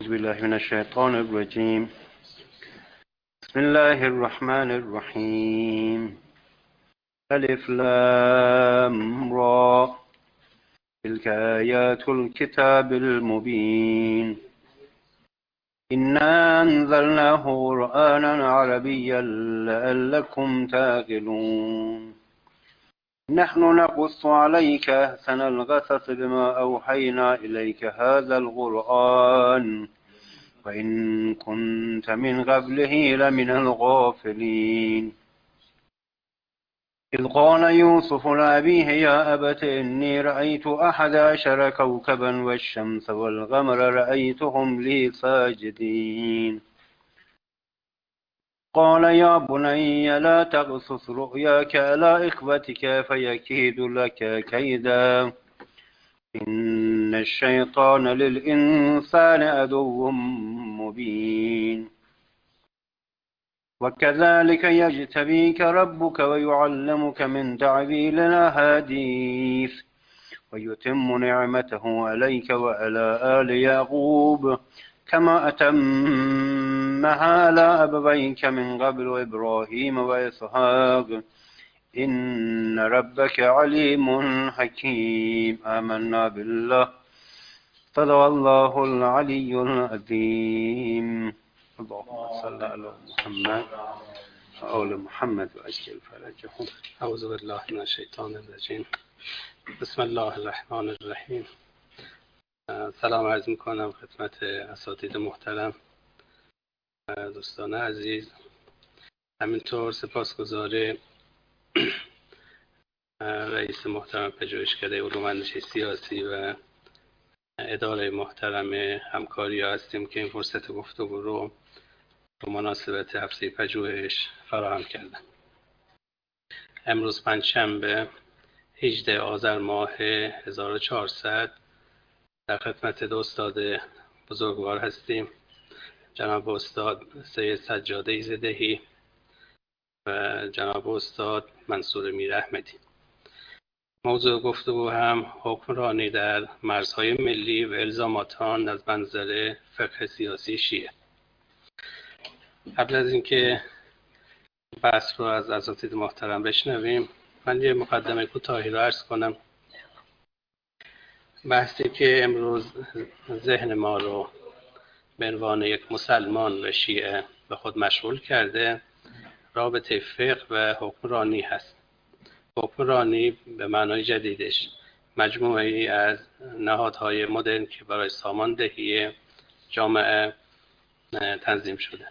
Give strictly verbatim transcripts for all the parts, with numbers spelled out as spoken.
أعوذ بالله من الشيطان الرجيم. بسم الله الرحمن الرحيم. ألف لام را تلك آيات الكتاب المبين. إنا أنزلناه قرآنا عربيا لعلكم تعقلون. نحن نقص عليك أحسن القصص بما أوحينا إليك هذا القرآن وإن كنت من قبله لمن الغافلين. إذ قال يوسف لأبيه يا أبت إني رأيت أحد عشر كوكبا والشمس والقمر رأيتهم لي ساجدين. قال يا بني لا تقصص رؤياك على إخوتك فيكيد لك كيدا إن الشيطان للإنسان عدو مبين. وكذلك يجتبيك ربك ويعلمك من تعبير الأحاديث ويتم نعمته عليك وعلى آل يعقوب كما أتمها على أبويك من قبل إبراهيم وإسحاق إن ربك عليم حكيم. آمنا بالله صدق الله العلي العظيم. اللهم صل على محمد وآل محمد وعجل فرجهم. اعوذ بالله من الشیطان الرجیم. بسم الله الرحمن الرحیم. سلام عرض میکنم خدمت اساتید محترم، دوستان عزیز، همینطور سپاسگزار رئیس محترم پژوهشکده علوم اندیشه سیاسی و اداره محترم همکاری ها هستیم که این فرصت گفتگو رو به مناسبت هفته پژوهش فراهم کردن. امروز پنجشنبه هجدهم آذر ماه هزار و چهارصد در خدمت دو استاد بزرگوار هستیم، جناب استاد سید سجاده ایزدهی و جناب استاد منصور میر احمدی. موضوع گفتگو هم حکمرانی در مرزهای ملی و الزامات آن از منظر فقه سیاسی شیعه. قبل از اینکه بحث رو از اساتید محترم بشنویم، من یه مقدمه کوتاهی رو عرض کنم. بحثی که امروز ذهن ما رو به عنوان یک مسلمان و شیعه به خود مشغول کرده، رابطه فقه و حکمرانی هست. حکمرانی به معنای جدیدش مجموعه‌ای از نهادهای مدرن که برای ساماندهی جامعه تنظیم شده.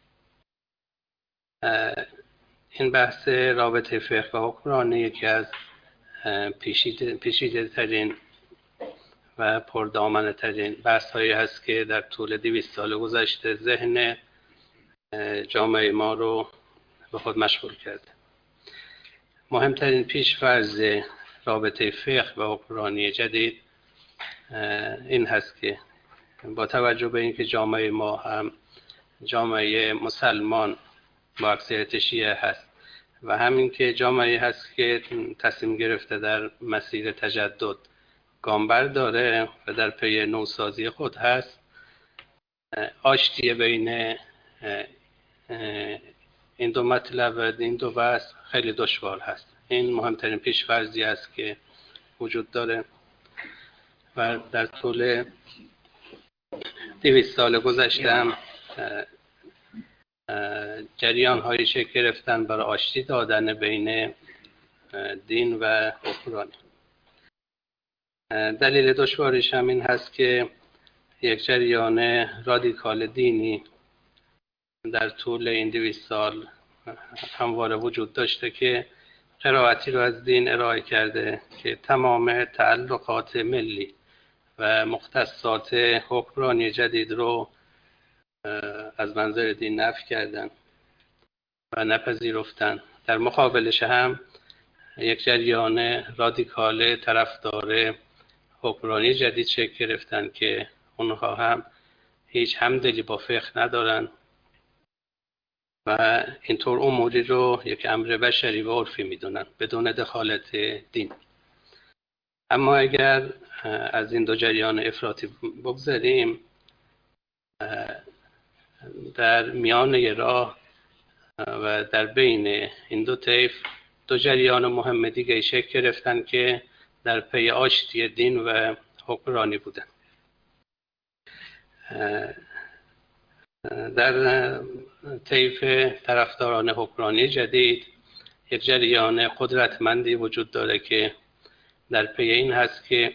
این بحث رابطه فقه و حکمرانی یکی از پیچیده پیچیده ترین و پردامنه ترین بحث هایی هست که در طول دویست سال گذشته ذهن جامعه ما رو به خود مشغول کرده. مهمترین پیش‌فرض رابطه فقه و حکمرانی جدید این هست که با توجه به اینکه جامعه ما هم جامعه مسلمان با اکثریت شیعه هست و همین که جامعه هست که تصمیم گرفته در مسیر تجدد گام برداره و در پی نوسازی خود هست، آشتی بین این دو مطلب و این دو بحث خیلی دشوار هست. این مهمترین پیش‌فرضی است که وجود داره و در طول دویست سال گذشته هم جریان هایی شکل گرفتن برای آشتی دادن بین دین و حکمرانی. دلیل دشواریش هم این هست که یک جریان رادیکال دینی در طول این دویست سال همواره وجود داشته که قرائتی رو از دین ارائه کرده که تمام تعلقات ملی و مختصات حکمرانی جدید رو از منظر دین نفی کردن و نپذیرفتن. در مقابلش هم یک جریان رادیکال طرفدار حکمرانی جدید شکل گرفتن که اونها هم هیچ همدلی با فقه ندارن و اینطور اموری رو یک امر بشری و عرفی میدونن بدون دخالت دین. اما اگر از این دو جریان افراطی بگذاریم، در میان راه و در بین این دو طیف دو جریان مهم دیگه شکل گرفتن که در پی آشتی دین و حکمرانی بودن. در طیف طرفداران حکمرانی جدید یک جریان قدرتمندی وجود داره که در پی این هست که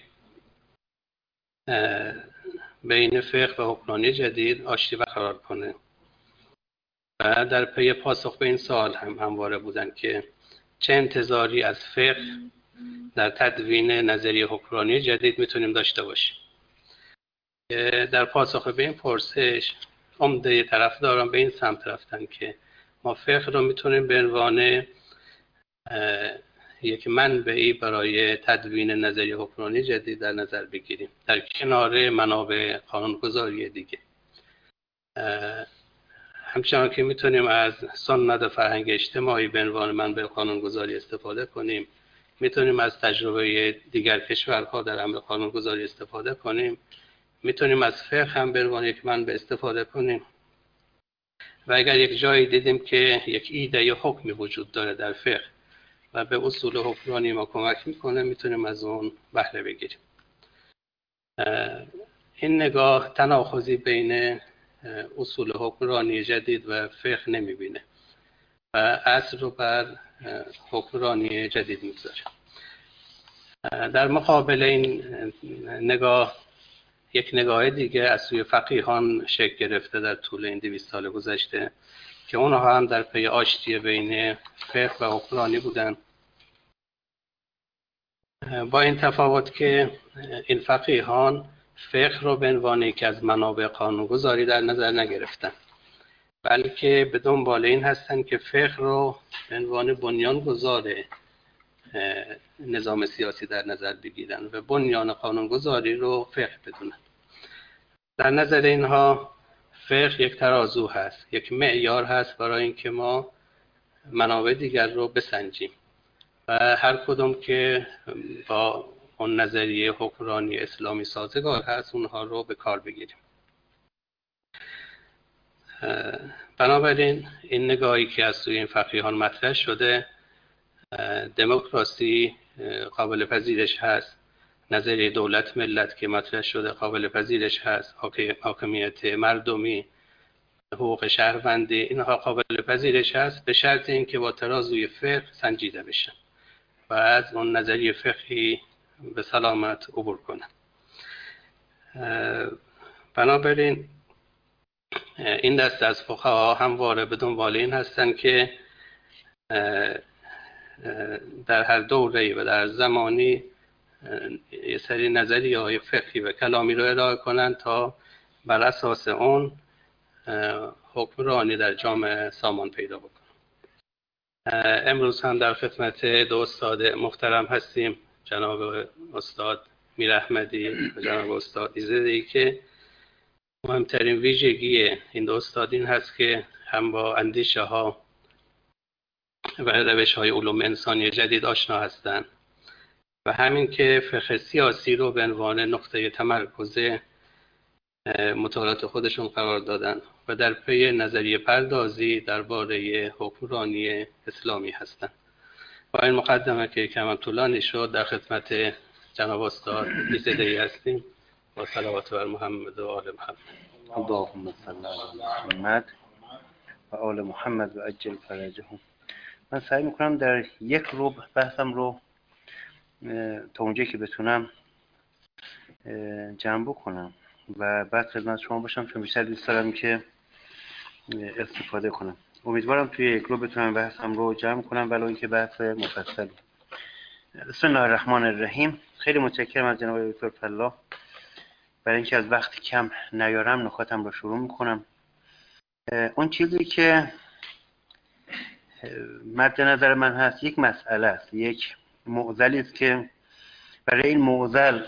بین فقه و حکمرانی جدید آشتی برقرار کنه و در پی پاسخ به این سوال هم همواره بودن که چه انتظاری از فقه در تدوین نظریه حکمرانی جدید میتونیم داشته باشیم. در پاسخ به این پرسش عمده طرفداران به این سمت رفتن که ما فقه رو میتونیم به عنوان یک منبعی برای تدوین نظریه حکمرانی جدید در نظر بگیریم در کنار منابع قانونگذاری دیگه. همچنان که میتونیم از سنت فرهنگ اجتماعی به عنوان منبع قانونگذاری استفاده کنیم، میتونیم از تجربه دیگر کشورها در امر قانونگذاری استفاده کنیم، میتونیم از فقه هم به عنوان یک منبع استفاده کنیم و اگر یک جایی دیدیم که یک ایده یا حکمی وجود داره در فقه و به اصول حکمرانی ما کمک میکنه، میتونیم از اون بهره بگیریم. این نگاه تناقضی بین اصول حکمرانی جدید و فقه نمیبینه و اصل رو بر حکمرانی جدید میگذاره. در مقابل این نگاه یک نگاه دیگه از سوی فقیهان شکل گرفته در طول این دویست سال گذشته که اونها هم در پی آشتی بین فقه و حکمرانی بودن، با این تفاوت که این فقیهان فقه رو به عنوان یکی از منابع قانونگذاری در نظر نگرفتن، بلکه به دنبال این هستن که فقه رو به عنوان بنیانگذار نظام سیاسی در نظر بگیرن و بنیان قانونگذاری رو فقه بدونن. در نظر اینها فقه یک ترازو هست، یک معیار هست برای اینکه ما منابع دیگر رو بسنجیم و هر کدوم که با اون نظریه حکمرانی اسلامی سازگار هست اونها رو به کار بگیریم. بنابراین این نگاهی که از سوی این فقیهان مطرح شده، دموکراسی قابل پذیرش هست، نظریه دولت ملت که مطرح شده قابل پذیرش هست، حاکمیت مردمی، حقوق شهروندی، اینها قابل پذیرش هست به شرط اینکه با ترازوی فقه سنجیده بشن و از اون نظریه فقهی به سلامت عبور کنن. بنابراین این دسته از فقها همواره به دنبال این هستن که در هر دوره‌ای و در زمانی یه سری نظریه‌های فقهی و کلامی رو ارائه کنن تا بر اساس اون حکمرانی در جامعه سامان پیدا بکنن. امروز هم در خدمت دو استاد محترم هستیم، جناب استاد میر احمدی و جناب استاد ایزدی، که مهمترین ویژگی این دو استاد این هست که هم با اندیشه ها و روش های علوم انسانی جدید آشنا هستند و همین که فقه سیاسی رو به عنوان نقطه تمرکز مطالعات خودشون قرار دادن و در پی نظریه پردازی درباره حکمرانی اسلامی هستند. با این مقدمه که کم طولانی شد در خدمت جناب استاد ایزدی هستیم با صلوات بر محمد و آل محمد. اللهم صل علی محمد و آل محمد و عجل فرجهم. من سعی میکنم در یک ربع بحثم رو تا اونجایی که بتونم جمع بکنم و بعد خدمت شما باشم، چون بیشتر دوست دارم که استفاده کنم. امیدوارم توی یک ربع بتونم بحثم رو جمع کنم ولو اینکه بحث مفصلی. بسم الله الرحمن الرحیم. خیلی متشکرم از جناب دکتر فلاح برای اینکه از وقت کم نیارم نکاتم رو شروع میکنم. اون چیزی که مد نظر من هست یک مسئله است، یک معضلی است که برای این معضل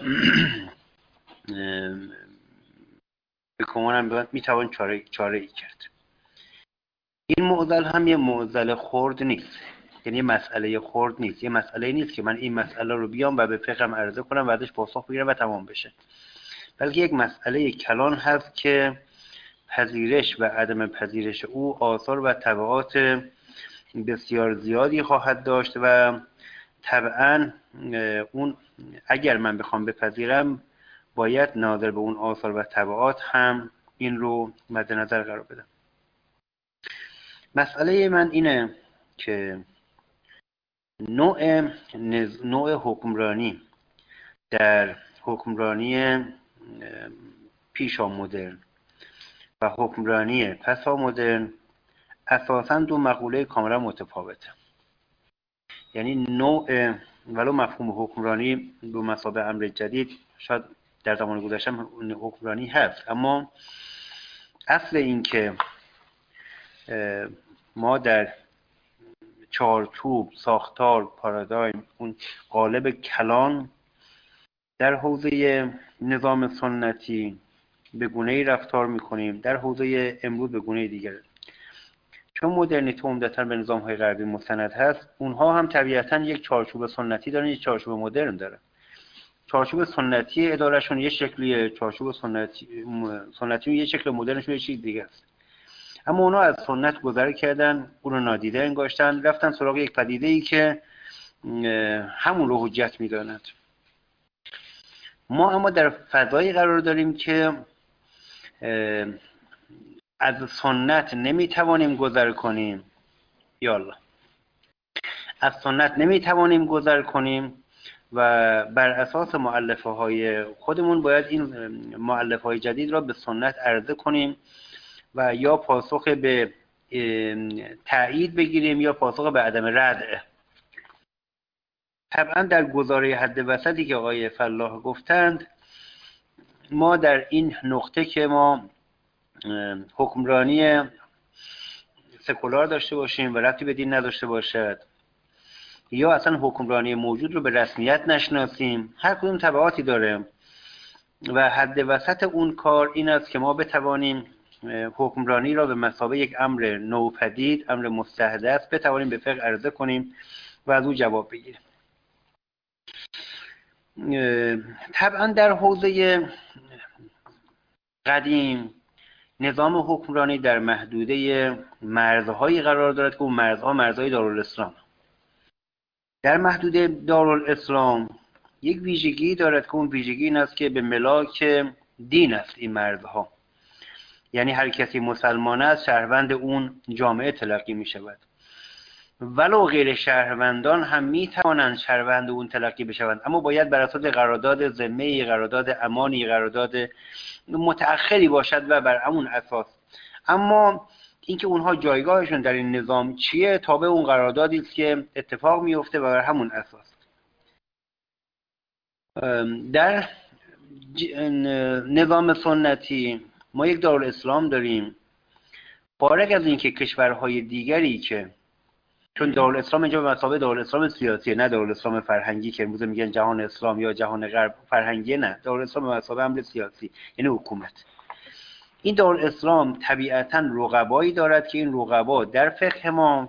به گمانم میتوان چاره چاره ای کرد. این معضل هم یه معضل خرد نیست، یعنی یه مسئله خرد نیست، یه مسئله نیست که من این مسئله رو بیام و به فقهم عرضه کنم و ازش پاسخ بگیرم و تمام بشه، بلکه یک مسئله کلان هست که پذیرش و عدم پذیرش او آثار و تبعات بسیار زیادی خواهد داشت و طبعا اون اگر من بخوام بپذیرم باید ناظر به اون آثار و تبعات هم این رو مد نظر قرار بدم. مسئله من اینه که نوع نوع حکمرانی در حکمرانی پیشا مدرن و حکمرانی پسا مدرن اساساً دو مقوله کاملا متفاوته. یعنی نوع ولو مفهوم حکمرانی دو مثابه امر جدید شاید در زمان گذشته حکمرانی هست، اما اصل این که ما در چارچوب ساختار پارادایم اون قالب کلان در حوزه نظام سنتی به گونه‌ای رفتار می‌کنیم، در حوزه امروز به گونه دیگر. چون مدرنیته عمدتاً به نظام‌های غربی مستند هست، اونها هم طبیعتاً یک چارچوب سنتی دارن، یک چارچوب مدرن دارن. چارچوب سنتی ادارهشون یه شکلیه، چارچوب سنتی سنتی یه شکل، مدرنشون یه چیز دیگه است. اما اونا از سنت گذر کردن، اون رو نادیده انگاشتن، رفتن سراغ یک پدیده‌ای که همون رو حجت می‌دانند. ما اما در فضایی قرار داریم که از سنت نمیتوانیم گذر کنیم. یالا از سنت نمیتوانیم گذر کنیم و بر اساس مؤلفه های خودمون باید این مؤلفه های جدید را به سنت عرضه کنیم و یا پاسخ به تایید بگیریم یا پاسخ به عدم رد. طبعا در گزاره حد وسطی که آقای فلاح گفتند، ما در این نقطه که ما حکمرانی سکولار داشته باشیم و ربطی به دین نداشته باشد، یا اصلا حکمرانی موجود رو به رسمیت نشناسیم، هر کدوم تبعاتی داره و حد وسط اون کار این است که ما بتوانیم حکمرانی را به مثابه یک امر نوپدید، امر مستحدث بتوانیم به فقه عرضه کنیم و از او جواب بگیریم. طبعا در حوزه قدیم نظام حکمرانی در محدوده مرزهایی قرار دارد که اون مرزها مرزهای دارالاسلام. در محدوده دارالاسلام یک ویژگی دارد که اون ویژگی این است که به ملاک دین است این مرزها. یعنی هر کسی مسلمان است شهروند اون جامعه تلقی می شود، ولو غیر شهروندان هم می توانند شهروند اون تلقی بشوند، اما باید بر اساس قرارداد ذمه‌ای، قرارداد امانی، قرارداد متأخری باشد و بر همون اساس. اما اینکه اونها جایگاهشون در این نظام چیه تابع اون قراردادی است که اتفاق میفته و بر همون اساس. در نظام سنتی ما یک دارالاسلام داریم، فارغ از اینکه کشورهای دیگری که چون دارالاسلام اینجا به مثابه دارالاسلام سیاسیه، نه دارالاسلام فرهنگی که امروز میگن جهان اسلام یا جهان غرب فرهنگی، نه، دارالاسلام به مثابه امر سیاسی یعنی حکومت. این دارالاسلام طبیعتاً رقبایی دارد که این رقبا در فقه ما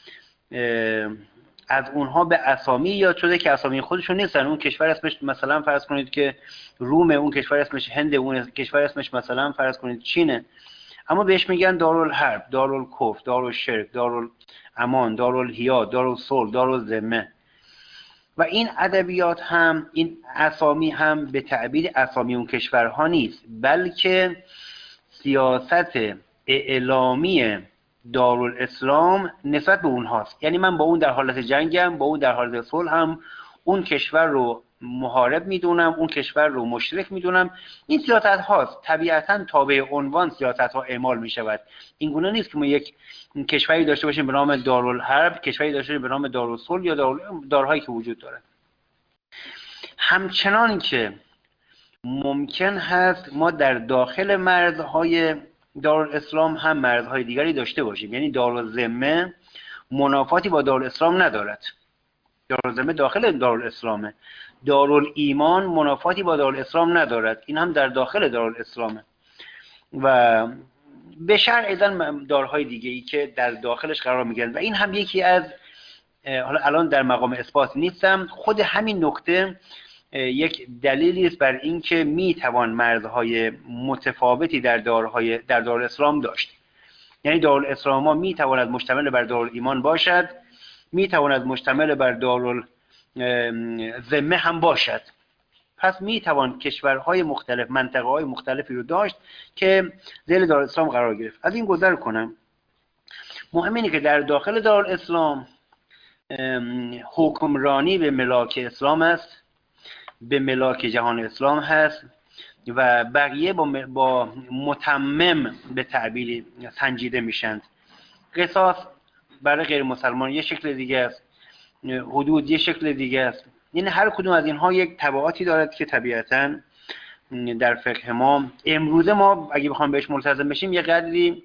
از اونها به اسامی یاد شده که اسامی خودشون نیستن. اون کشور اسمش مثلا فرض کنید که رومه، اون کشور اسمش هند، اون کشور اسمش مثلا فرض کنید چینه، اما بهش میگن دارالحرب، دارالکفر، دارالشرک، دارالامان، دارالحیا، دارالصلح، دارالذمه. و این ادبیات هم، این اسامی هم به تعبیر اسامی اون کشورها نیست، بلکه سیاست اعلامی دارالاسلام نسبت به اونهاست. یعنی من با اون در حالت جنگم، با اون در حالت صلحم، اون کشور رو محارب میدونم، اون کشور رو مشرک میدونم. این سیاست هاست، طبیعتاً تابع عنوان سیاست ها اعمال میشود. این گونه نیست که ما یک کشوری داشته باشیم به نام دارالحرب، کشوری داشته باشیم به نام دارالصلح یا دارهایی که وجود داره. همچنان که ممکن هست ما در داخل مرزهای دارالاسلام هم مرزهای دیگری داشته باشیم. یعنی دارالذمه منافاتی با دارالاسلام ندارد، دارالذمه داخل دارالاسلامه. دارالایمان منافاتی با دارالاسلام ندارد، این هم در داخل دارالاسلامه. و به شرع ایضاً دارهای دیگه ای که در داخلش قرار میگیرن. و این هم یکی از، حالا الان در مقام اثبات نیستم، خود همین نکته یک دلیلی است بر اینکه میتوان مرزهای متفاوتی در دارهای در دارالاسلام داشت. یعنی دارالاسلام ما میتواند مشتمل بر دارالایمان باشد، میتواند مشتمل بر دارالذمه هم باشد. پس میتوان کشورهای مختلف، منطقه‌های مختلفی رو داشت که زیر دارالاسلام قرار گرفت. از این گذر کنم، مهم اینه که در داخل دارالاسلام حکمرانی به ملاک اسلام است، به ملاک جهان اسلام هست و بقیه با, با متمم به تعبیری سنجیده میشند. قصاص برای غیر مسلمان یه شکل دیگه است، حدود یه شکل دیگه است. یعنی هر کدوم از اینها یک تبعاتی دارد که طبیعتاً در فقه ما امروزه ما اگه بخوام بهش ملتزم بشیم یه قدری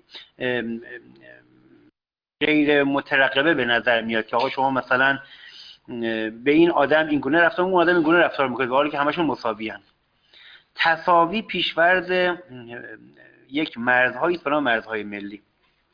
غیر مترقبه به نظر میاد که آقا شما مثلا به این آدم این گونه رفتار، اون آدم این گونه رفتار میکنید، حالی که همشون مساوی ان. تساوی پیشورز یک مرزهایی است به نام مرزهای ملی.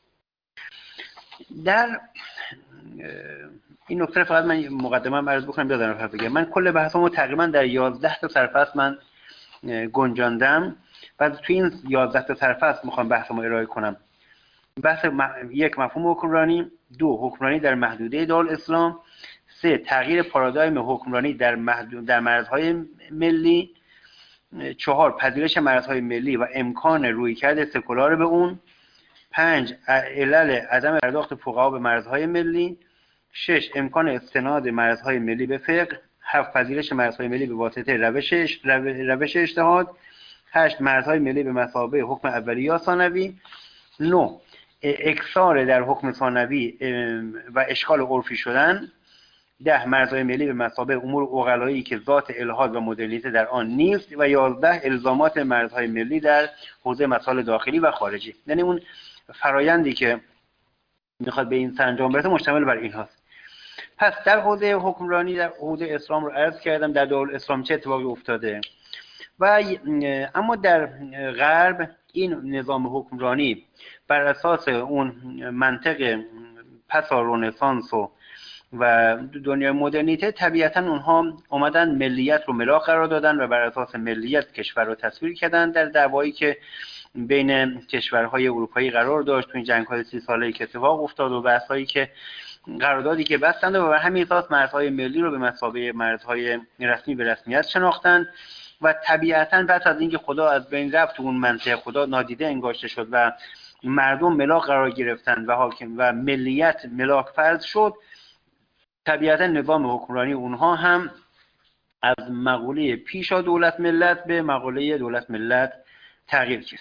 در این نکته فقط من مقدمه عرض بکنم بیادم حرف بگم. من کل بحثمو تقریبا در یازده تا سرفصل من گنجاندم و توی این یازده تا سرفصل میخوام بحثمو ارائه کنم. بحث یک، مفهوم حکمرانی، دو، حکمرانی در محدوده دارالاسلام، سه، تغییر پارادایم حکمرانی در محدود در مرزهای ملی، چهار، پذیرش مرزهای ملی و امکان رویکرد سکولار به اون، پنج، علل عدم پرداخت فقها به مرزهای ملی، شش، امکان استناد مرزهای ملی به فقه، هفت، پذیرش مرزهای ملی به واسطه روش روش اجتهاد، هشت، مرزهای ملی به مثابه حکم اولی یا ثانوی، نه، اکثار در حکم ثانوی و اشکال عرفی شدن، ده، مرزهای ملی به مثابه امور عقلایی که ذات الحاد و مدرنیته در آن نیست و یازده، الزامات مرزهای ملی در حوزه مسائل داخلی و خارجی. یعنی اون فرایندی که میخواد به این سرانجام برسه مشتمل بر این هاست. پس در حوزه حکمرانی در حوزه اسلام رو عرض کردم، در دارالاسلام چه اتفاقی افتاده و اما در غرب این نظام حکمرانی بر اساس اون منطق پس از رنسانس و و دنیای مدرنیته طبیعتا اونها اومدن ملیت رو ملاک قرار دادن و بر اساس ملیت کشور رو تصویر کردن در دعوایی که بین کشورهای اروپایی قرار داشت، تو این جنگ‌های سی ساله‌ای که اتفاق افتاد و بحث‌هایی که قراردادی که بستند و بر همین اساس مرزهای ملی رو به مثابه مرزهای رسمی به رسمیت شناختند و طبیعتا بعد از اینکه خدا از بین رفت تو اون منطقه، خدا نادیده انگاشته شد و مردم ملاک قرار گرفتند و حاکم و ملیت ملاک فرض شد، طبیعتا نظام حکمرانی اونها هم از مقوله پیشا دولت ملت به مقوله دولت ملت تغییر کرد.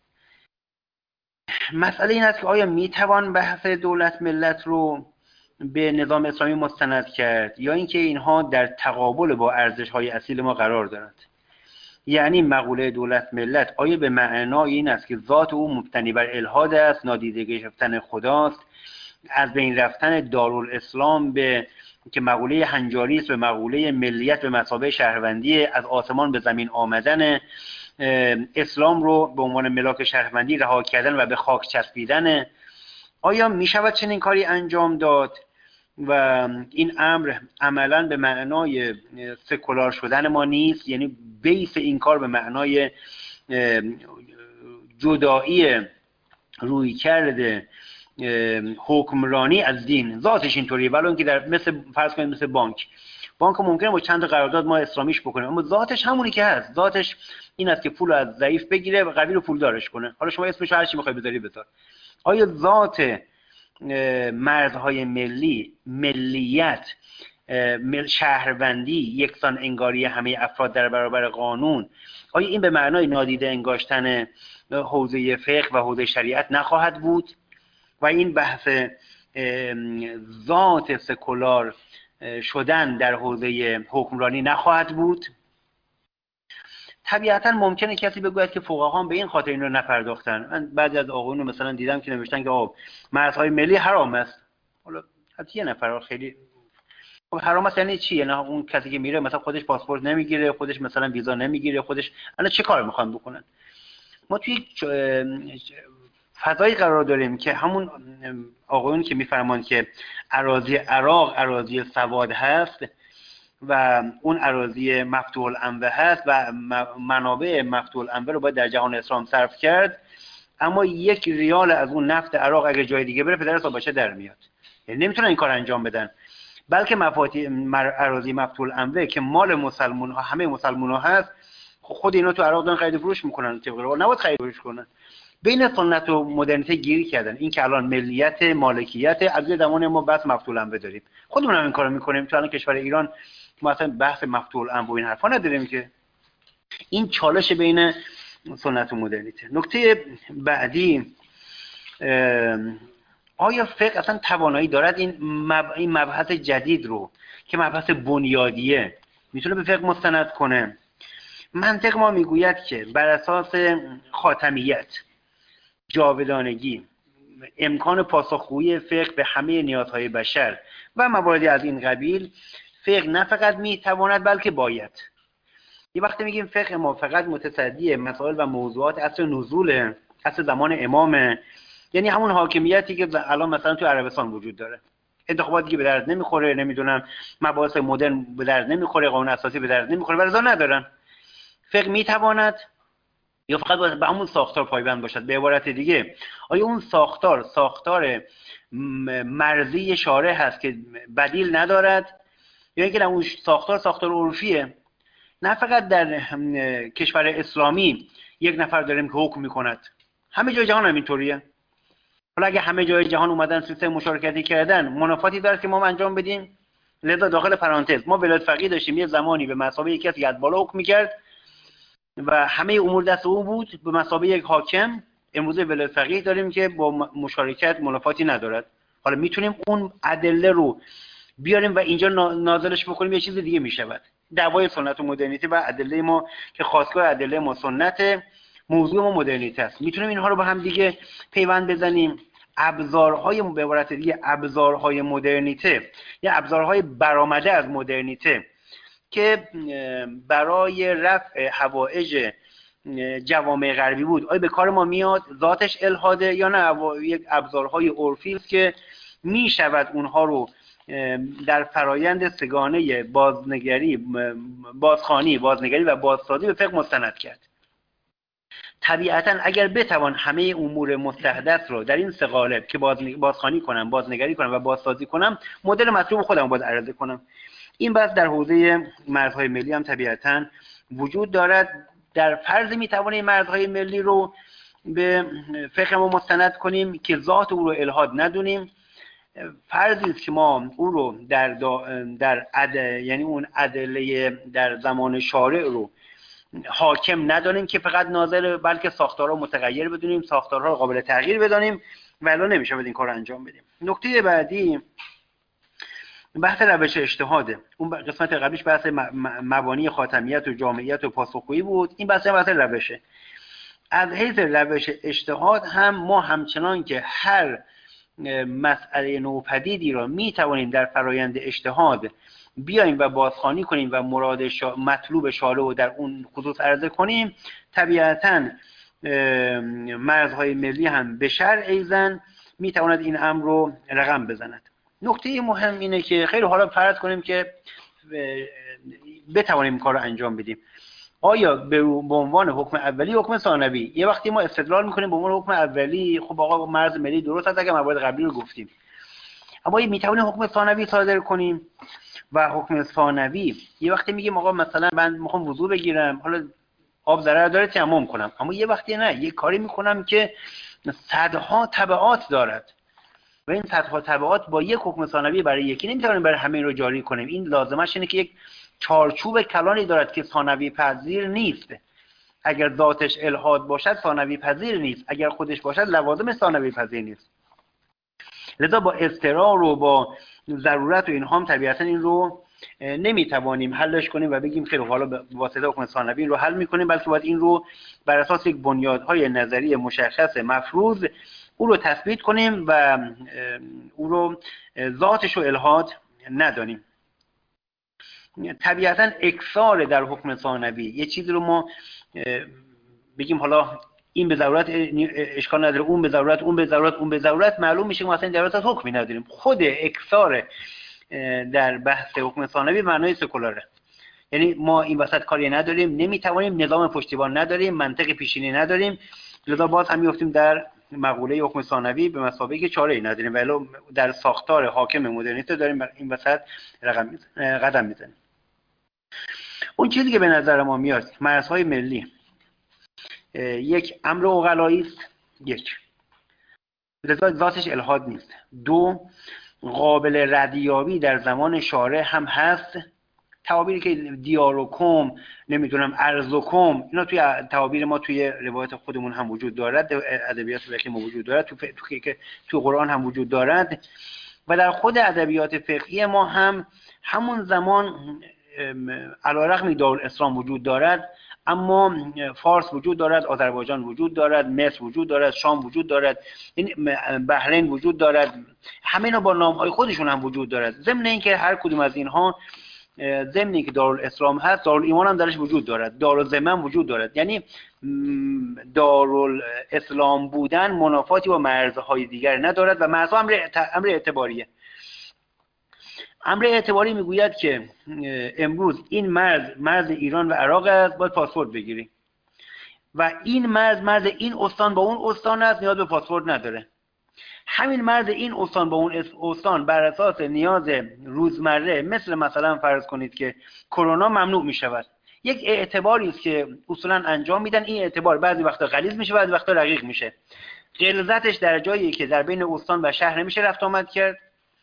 مسئله این است که آیا میتوان بحث دولت ملت رو به نظام اسلامی مستند کرد یا اینکه اینها در تقابل با ارزش‌های اصیل ما قرار دارند؟ یعنی مقوله دولت ملت آیا به معنای این است که ذات او مبتنی بر الحاد است، نادیده گرفتن خداست، از بین رفتن دارالاسلام به که مقوله هنجاری است به مقوله ملیت به مثابه شهروندی، از آسمان به زمین آمدن، اسلام رو به عنوان ملاک شهروندی رها کردن و به خاک چسبیدن؟ آیا می شود چنین کاری انجام داد و این امر عملا به معنای سکولار شدن ما نیست؟ یعنی بیس این کار به معنای جدایی روی کرده حکمرانی از دین ذاتش اینطوریه، ولی اینکه در مثل فرض کنید مثل بانک بانک ممکنه با چند تا قرارداد ما اسلامیش بکنیم، اما ذاتش همونی که هست. ذاتش این است که پول از ضعیف بگیره و قوی رو پولدارش کنه. حالا شما اسمش هر چی می‌خوای بذاری بذار. آیا ذات مرزهای ملی، ملیت، شهروندی، یکسان انگاری همه افراد در برابر قانون، آیا این به معنای نادیده انگاشتن حوزه فقه و حوزه شریعت نخواهد بود و این بحث ذات سکولار شدن در حوزه حکمرانی نخواهد بود؟ طبیعتا ممکنه کسی بگوید که فقها به این خاطر این رو نپرداختن. من بعضی از آقایون مثلا دیدم که نوشتن که آقا مرزهای ملی حرام است. حالا حتی یه نفر خیلی خب حرام است یعنی چی؟ یعنی اون کسی که میره مثلا خودش پاسپورت نمیگیره، خودش مثلا ویزا نمیگیره، خودش الان چه کار میخوان بکنن؟ ما توی فضایی قرار داریم که همون آقایون که میفرمان که اراضی عراق اراضی سواد هست و اون اراضی مفتوح الانوه هست و منابع مفتوح الانوه رو باید در جهان اسلام صرف کرد، اما یک ریال از اون نفت عراق اگه جای دیگه بره پدر حساب بچه در میاد، یعنی نمیتونن این کار انجام بدن. بلکه مفاتیح اراضی مفتوح الانوه که مال مسلمان ها، همه مسلمان ها هست، خود اینا تو عراق دارن خرید و فروش میکنن، طبق قانون نباید خرید و فروش کنن. بین سنت و مدرنیته گیری کردن، این که الان ملیت مالکیت از زمان ما بس مفتوح الانوه داریم، خودمون هم این کارو میکنیم. تو الان کشور ایران ما اصلا بحث مفتوح الانوه و این حرفا نداریم که. این چالش بین سنت و مدرنیته. نکته بعدی، آیا فقه اصلا توانایی دارد این مب... این مبحث جدید رو که مبحث بنیادیه میتونه به فقه مستند کنه؟ منطق ما میگوید که بر اساس خاتمیت، جاودانگی، امکان پاسخگویی فقه به همه نیازهای بشر و مواردی از این قبیل، فقه نه فقط میتواند بلکه باید. یه وقتی میگیم فقه ما فقط متصدی مسائل و موضوعات عصر نزول، عصر زمان امامه، یعنی همون حاکمیتی که الان مثلا تو عربستان وجود داره، انتخاباتی که به درد نمیخوره، نمیدونم مباحث مدرن به درد نمیخوره، قانون اساسی به درد نمیخوره و رضا ندارن. فقه میتواند یا فقط باید به همون ساختار پایبند باشد؟ به عبارت دیگه، آیا اون ساختار ساختار مرضی شارع هست که بدیل ندارد، یا اینکه اون ساختار ساختار عرفیه؟ نه فقط در کشور اسلامی یک نفر داریم که حکم میکند، همه جای جهان هم اینطوریه. حالا اگه همه جای جهان اومدن سیستم مشارکتی کردن، منافاتی داره که ما انجام بدیم؟ لذا داخل پرانتز ما ولایت فقیه داشتیم، یه زمانی به مثابه یکی از یدبالا حکم میکرد و همه امور دست او بود، به مثابه یک حاکم. امروز ولایت فقیه داریم که با مشارکت منافاتی ندارد. حالا میتونیم اون ادله رو بیاریم و اینجا نازلش بکنیم، یه چیز دیگه میشود. دعوای سنت و مدرنیته و ادله ما که خواستگاه ادله ما سنت، موضوع ما مدرنیته است. میتونیم اینها رو با هم دیگه پیوند بزنیم. ابزارهای به عبارت دیگه ابزارهای مدرنیته یا ابزارهای برآمده از مدرنیته که برای رفع حوائج جوامع غربی بود، آیا به کار ما میاد؟ ذاتش الحاده یا نه یک ابزارهای عرفی است که میشود اونها رو در فرایند سگانه بازنگری، بازخوانی، بازنگری و بازسازی به فقه مستند کرد. طبیعتا اگر بتوان همه امور مستحدث رو در این سه قالب که بازخوانی کنم، بازنگری کنم و بازسازی کنم، مدل مطلوب خودم باید عرضه کنم. این بحث در حوزه مرزهای ملی هم طبیعتا وجود دارد. در فرض میتوانیم این مرزهای ملی رو به فقه ما مستند کنیم که ذات او رو الحاد ندونیم. فرضی است که ما او رو در در عد... یعنی اون ادله در زمان شارع رو حاکم ندانیم که فقط ناظر، بلکه ساختارها متغیر بدونیم، ساختارها قابل تغییر بدانیم و الان نمیشه این کار رو انجام بدیم. نکته بعدی بحث روش اجتهاده. اون قسمت قبلیش بحث مبانی خاتمیت و جامعیت و پاسخگویی بود، این بحث بحث روشه. از حیث روش اجتهاد هم ما همچنان که هر مسئله نوپدیدی را می توانیم در فرایند اجتهاد بیایم و بازخوانی کنیم و مراد شا... مطلوب شارع رو در اون خصوص عرضه کنیم، طبیعتاً مرزهای ملی هم به شرع ایزن می تواند این امر رو رقم بزند. نکته مهم اینه که خیلی حالا فرض کنیم که بتوانیم کار رو انجام بدیم. آیا به عنوان حکم اولی حکم ثانوی، یه وقتی ما استدلال میکنیم به عنوان حکم اولی، خب آقا مرز ملی درست هست اگه موارد قبلی رو گفتیم، اما میتونیم حکم ثانوی صادر کنیم و حکم ثانوی یه وقتی میگیم آقا مثلا من میخوام وضو بگیرم، حالا آب ضرر داره تیمم کنم، اما یه وقتی نه، یه کاری میکنم که صدها تبعات دارد و این صدها تبعات با یک حکم ثانوی برای یکی نمیتونیم برای همه رو جاری کنیم. این لازمش اینه که یک چارچوب کلانی دارد که ثانوی پذیر نیست. اگر ذاتش الحاد باشد ثانوی پذیر نیست، اگر خودش باشد لوازم ثانوی پذیر نیست. لذا با اضطرار و با ضرورت و اینها هم طبیعتا این رو نمیتوانیم حلش کنیم و بگیم خیلی حالا به واسطه حکم ثانوی این رو حل میکنیم، بلکه باید این رو بر اساس یک بنیادهای نظری مشخص مفروض او رو تثبیت کنیم و او رو ذاتش رو الحاد ندانیم. طبیعتا اکثار در حکم ثانوی یه چیزی رو ما بگیم حالا این به ضرورت اشکال نداره، اون به ضرورت، اون به ضرورت، اون به ضرورت، معلوم میشه که ما اصلا ضرورت از حکمی نداریم. خود اکثار در بحث حکم ثانوی معنای سکولاره. یعنی ما این وسط کاری نداریم، نمیتوانیم، نظام پشتیبان نداریم، منطق پیشینی نداریم، لذا باز هم میافتیم در مقوله حکم ثانوی به مثابه که چاره‌ای نداریم، ولی در ساختار حاکم مدرنیته داریم این وسط رقم قدم میزنیم. اون چیزی که به نظر ما میاد مرزهای ملی یک امر عقلایی است، یک لذا ذاتش الحاد نیست، دو قابل ردیابی در زمان شارع هم هست. تعابیری که دیارکم، نمیدونم ارزکم، اینا توی تعابیر ما توی روایت خودمون هم وجود دارد، ادبیات فقهی ما وجود دارد، تو تو که تو قرآن هم وجود دارد و در خود ادبیات فقهی ما هم همون زمان علیرغم دارالاسلام وجود دارد، اما فارس وجود دارد، آذربایجان وجود دارد، مصر وجود دارد، شام وجود دارد، این بحرین وجود دارد، همه اینا با نام‌های خودشون هم وجود دارد. ضمن اینکه هر کدوم از اینها ضمن اینکه دارالاسلام هست، دارالایمان هم درش وجود دارد، دارالذمه هم وجود دارد. یعنی دارالاسلام بودن منافاتی با مرزهای دیگر ندارد و مرزها امر امر اعتباریه. امر اعتباری میگوید که امروز این مرز مرز ایران و عراق است، باید پاسپورت بگیری و این مرز مرز این استان با اون استان است، نیاز به پاسپورت نداره. همین مرز این استان با اون استان بر اساس نیاز روزمره، مثل مثلا فرض کنید که کرونا ممنوع می شود، یک اعتباری است که اصولا انجام میدن. این اعتبار بعضی وقتا غلیظ میشه، بعضی وقتا رقیق میشه. غلظتش در جایی که در بین استان و شهر نمیشه رفت آمد کرد،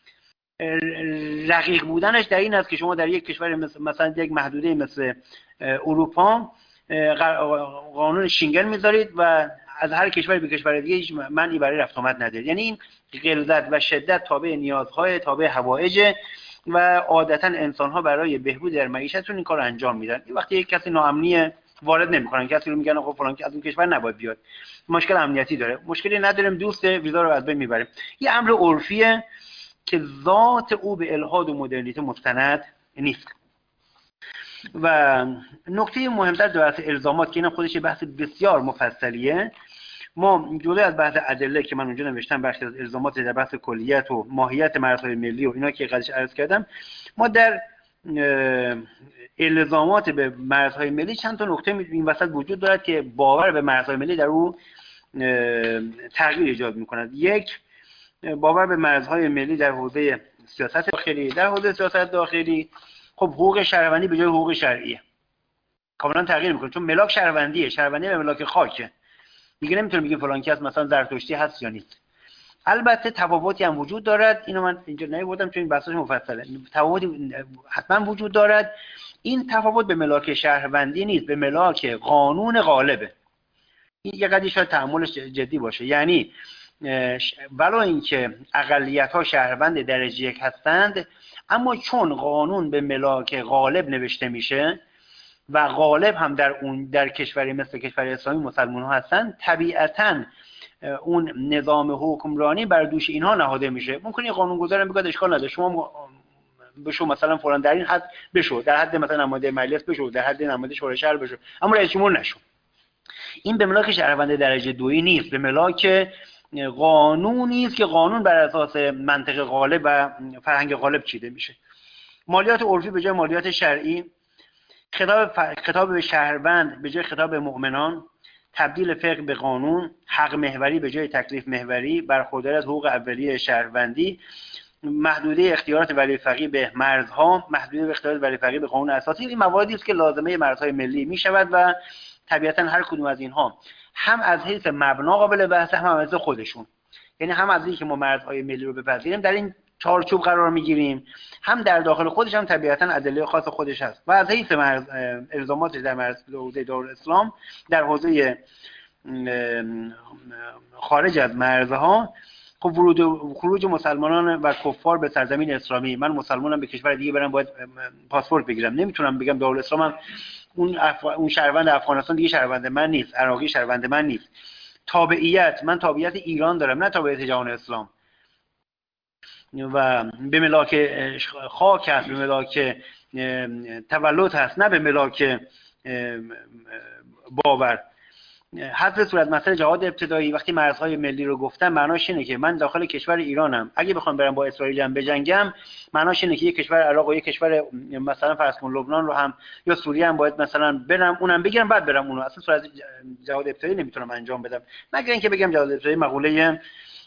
رقیق بودنش در این است که شما در یک کشور مثل مثلا یک محدوده مثل اروپا قانون شینگن میذارید و از هر کشوری به کشور دیگه هیچ معنی برای رفت آمد ندارید. یعنی این غلظت و شدت تابع نیازهای، تابع حوائج و عادتا انسان‌ها برای بهبود در معیشتشون این کارو انجام میدن. این وقتی یک کسی ناامنی وارد نمیکنن، کسی رو میگن آقا فلان که از اون کشور نباید بیاد، مشکل امنیتی داره، مشکلی نداریم، دوست ویزا رو از بین میبریم. یه امر عرفیه که ذات او به الحاد و مدرنیته مستند نیست. و نکته مهمتر در بحث الزامات که این خودش بحث بسیار مفصلیه، ما جدا از بحث ادله که من اونجا نوشتم، بخش از الزامات در بحث کلیت و ماهیت مرزهای ملی و اینا که قبلش عرض کردم، ما در الزامات به مرزهای ملی چند تا نکته این وسط وجود دارد که باور به مرزهای ملی در او تغییر ایجاد می‌کند. یک، باور به مرزهای ملی در حوزه سیاست داخلی. در حوزه سیاست داخلی خب حقوق شهروندی به جای حقوق شرعیه، کاملا تغییر میکنه، چون ملاک شهروندیه، شهروندی به ملاک خاکه، دیگه نمیتونیم بگیم فلان کس مثلا زرتشتی هست یا نیست. البته تفاوتی هم وجود دارد، اینو من اینجا نمیبردم چون این بحثش مفصله، تفاوتی حتما وجود دارد. این تفاوت به ملاک شهروندی نیست، به ملاک قانون غالبه. این یه قضیه شاید تأملش جدی باشه. یعنی ولو اینکه اقلیت‌ها شهروند درجه یک هستند، اما چون قانون به ملاک غالب نوشته میشه و غالب هم در اون در کشوری مثل کشور اسلامی مسلمان ها هستن، طبیعتاً اون نظام حکمرانی بر دوش اینها نهاده میشه. ممکنه یه قانونگذار هم بگه اشکال نداره، شما بشو مثلا فلان در این حد بشو، در حد مثلا نماینده مجلس بشو، در حد نماینده شورای شهر بشو، اما رئیس جمهور نشو. این به ملاک شهروند درجه دویی نیست، به ملاک قانونی است که قانون بر اساس منطق غالب و فرهنگ غالب چیده میشه. مالیات عرفی به جای مالیات شرعی، خطاب خطاب به شهروند به جای خطاب به مؤمنان، تبدیل فقه به قانون، حق محوری به جای تکلیف محوری، برخورداری از حقوق اولیه شهروندی، محدوده اختیارات ولی فقیه به مرزها، محدوده اختیارات ولی فقیه به قانون اساسی. این مواردی است که لازمه مرزهای ملی می شود و طبیعتا هر کدوم از اینها هم از حیث مبنا قابل بحث، هم از حیث خودشون، یعنی هم از اینکه ما مرزهای ملی رو بپذیریم در این چارچوب قرار میگیریم، هم در داخل خودش هم طبیعتا ادله خاص خودش هست. و از حیث مرز الزامات در مرز حوزه دارالاسلام، در حوزه خارج از مرزها، خب ورود و خروج مسلمانان و کفار به سرزمین اسلامی، من مسلمانم به کشور دیگه برم باید پاسپورت بگیرم، نمیتونم بگم دارالاسلامم اون اف... اون شهروند افغانستان دیگه شهروند من نیست، عراقی شهروند من نیست. تابعیت، من تابعیت ایران دارم نه تابعیت جهان اسلام، و به ملاک خاک هست، به ملاک تولد هست، نه به ملاک باور. حذف صورت مسئله جهاد ابتدایی وقتی مرزهای ملی رو گفتم معناش اینه که من داخل کشور ایرانم، اگه بخوام برم با اسرائیل هم بجنگم معناش اینه که یک کشور عراق و یک کشور مثلا فرض کن لبنان رو هم یا سوریه هم باید مثلا برم اونم بگیرم بعد برم اونو. اصلا صورت جهاد ابتدایی نمیتونم انجام بدم مگر اینکه بگم جهاد ابتدایی مقوله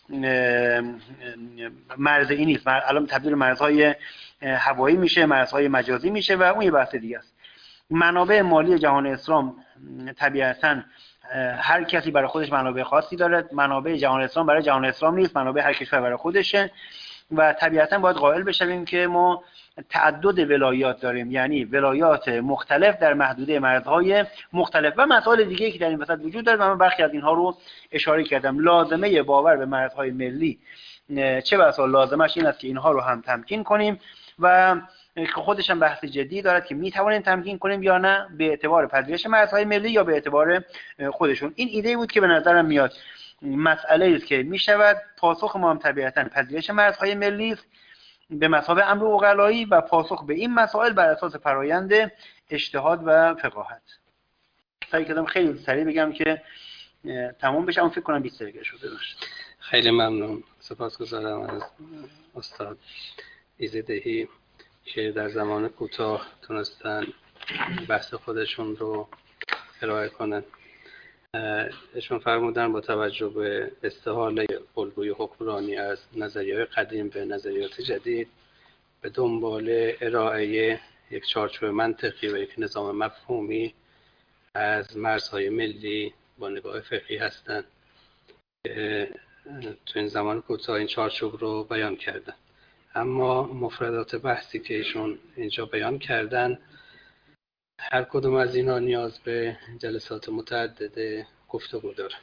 مرزی نیست، الان تبدیل مرزهای هوایی میشه، مرزهای مجازی میشه و اون یه بحث دیگه است. منابع مالی جهان اسلام طبیعتاً هر کسی برای خودش منابع خاصی داره، منابع جهان اسلام برای جهان اسلام نیست، منابع هر کشور برای خودشه و طبیعتاً باید قائل بشیم که ما تعدد ولایات داریم، یعنی ولایات مختلف در محدوده مرزهای مختلف و مسائل دیگه‌ای که در این وسط وجود داره و من برخی از اینها رو اشاره کردم. لازمه باور به مرزهای ملی چه بسا لازمش این است که اینها رو هم تمکین کنیم و خودش هم بحث جدی دارد که میتوانیم تمکین کنیم یا نه به اعتبار پذیرش مرزهای ملی یا به اعتبار خودشون. این ایده بود که به نظرم میاد مسئله است که میشود پاسخ ما هم طبیعتاً پذیرش مرزهای ملی است به مثابه امر عقلایی و پاسخ به این مسائل بر اساس فرایند اجتهاد و فقاهت. سعی کردم خیلی سریع بگم که تمام بشه، اون فکر کنم بیست دقیقه شده باشه. خیلی ممنون، سپاسگزارم از استاد ایزدی که در زمان کوتاه تونستن بحث خودشون رو ارائه کنن. اشون فرمودن با توجه به استحاله الگوی حکمرانی از نظریه‌های قدیم به نظریات جدید به دنبال ارائه یک چارچوب منطقی و یک نظام مفهومی از مرزهای ملی با نگاه فقهی هستند که تو این زمان کوتاه این چارچوب رو بیان کردن. اما مفردات بحثی که ایشون اینجا بیان کردن هر کدوم از اینا نیاز به جلسات متعدد گفتگو داره.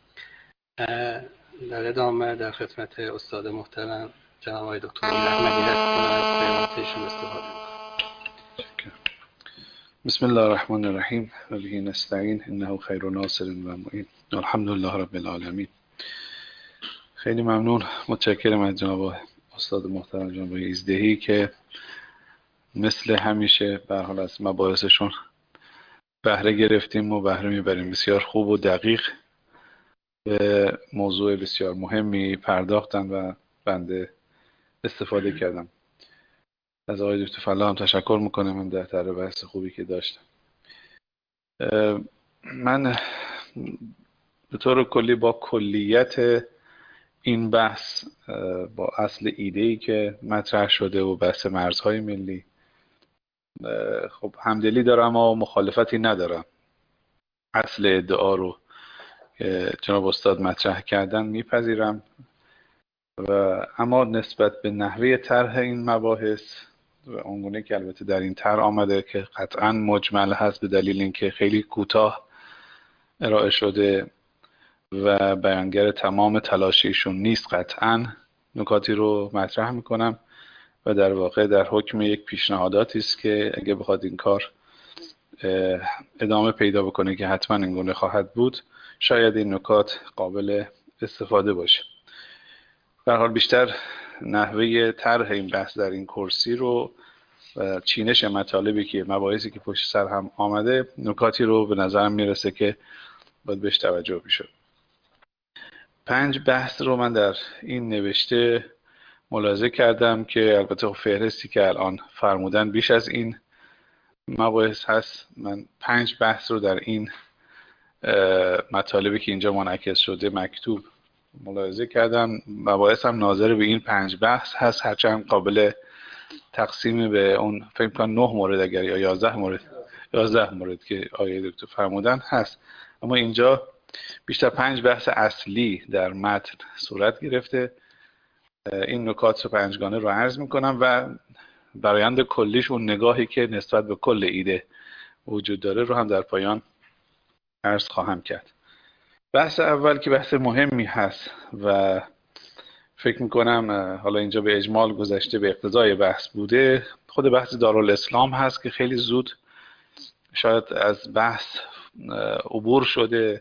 در ادامه در خدمت استاد محترم جناب آقای دکتر احمدی هستیم از بیانات ایشون استفاده می‌کنیم. بسم الله الرحمن الرحیم و به نستعین انه خیر ناصر و معین الحمد لله رب العالمین. خیلی ممنون، متشکرم از جناب استاد محترم جناب ایزدی که مثل همیشه به هر حال از مباحثشون بهره گرفتیم و بهره میبریم. بسیار خوب و دقیق به موضوع بسیار مهمی پرداختن و بنده استفاده کردم. از آقای دکتر فلاح هم تشکر میکنم من در طرح بحث خوبی که داشتم. من به طور کلی با کلیت این بحث، با اصل ایده‌ای که مطرح شده و بحث مرزهای ملی خب همدلی دارم و مخالفتی ندارم. اصل ادعا رو که جناب استاد مطرح کردن میپذیرم و اما نسبت به نحوه طرح این مباحث و اونگونه که البته در این طرح آمده که قطعا مجمل هست به دلیل اینکه خیلی کوتاه ارائه شده و بیانگر تمام تلاشیشون نیست، قطعا نکاتی رو مطرح میکنم و در واقع در حکم یک پیشنهاداتی است که اگه بخواد این کار ادامه پیدا بکنه که حتما این گونه خواهد بود، شاید این نکات قابل استفاده باشه. به هر حال بیشتر نحوه طرح این بحث در این کرسی رو و چینش مطالبی که مباحثی که پشت سر هم آمده، نکاتی رو به نظرم میرسه که باید بهش توجه بشه. پنج بحث رو من در این نوشته ملاحظه کردم که البته فهرستی که الان فرمودن بیش از این مباحث هست. من پنج بحث رو در این مطالبی که اینجا منعکس شده مکتوب ملاحظه کردم. مباحث هم ناظر به این پنج بحث هست، هرچند قابل تقسیم به اون فکر کنم نه مورد اگر یا یازده مورد یازده مورد که آقای دکتر فرمودن هست، اما اینجا بیشتر پنج بحث اصلی در متن صورت گرفته. این نکات رو پنجگانه رو عرض میکنم و برآیند کلیش اون نگاهی که نسبت به کل ایده وجود داره رو هم در پایان عرض خواهم کرد. بحث اول که بحث مهمی هست و فکر میکنم حالا اینجا به اجمال گذشته به اقتضای بحث بوده، خود بحث دارالاسلام هست که خیلی زود شاید از بحث عبور شده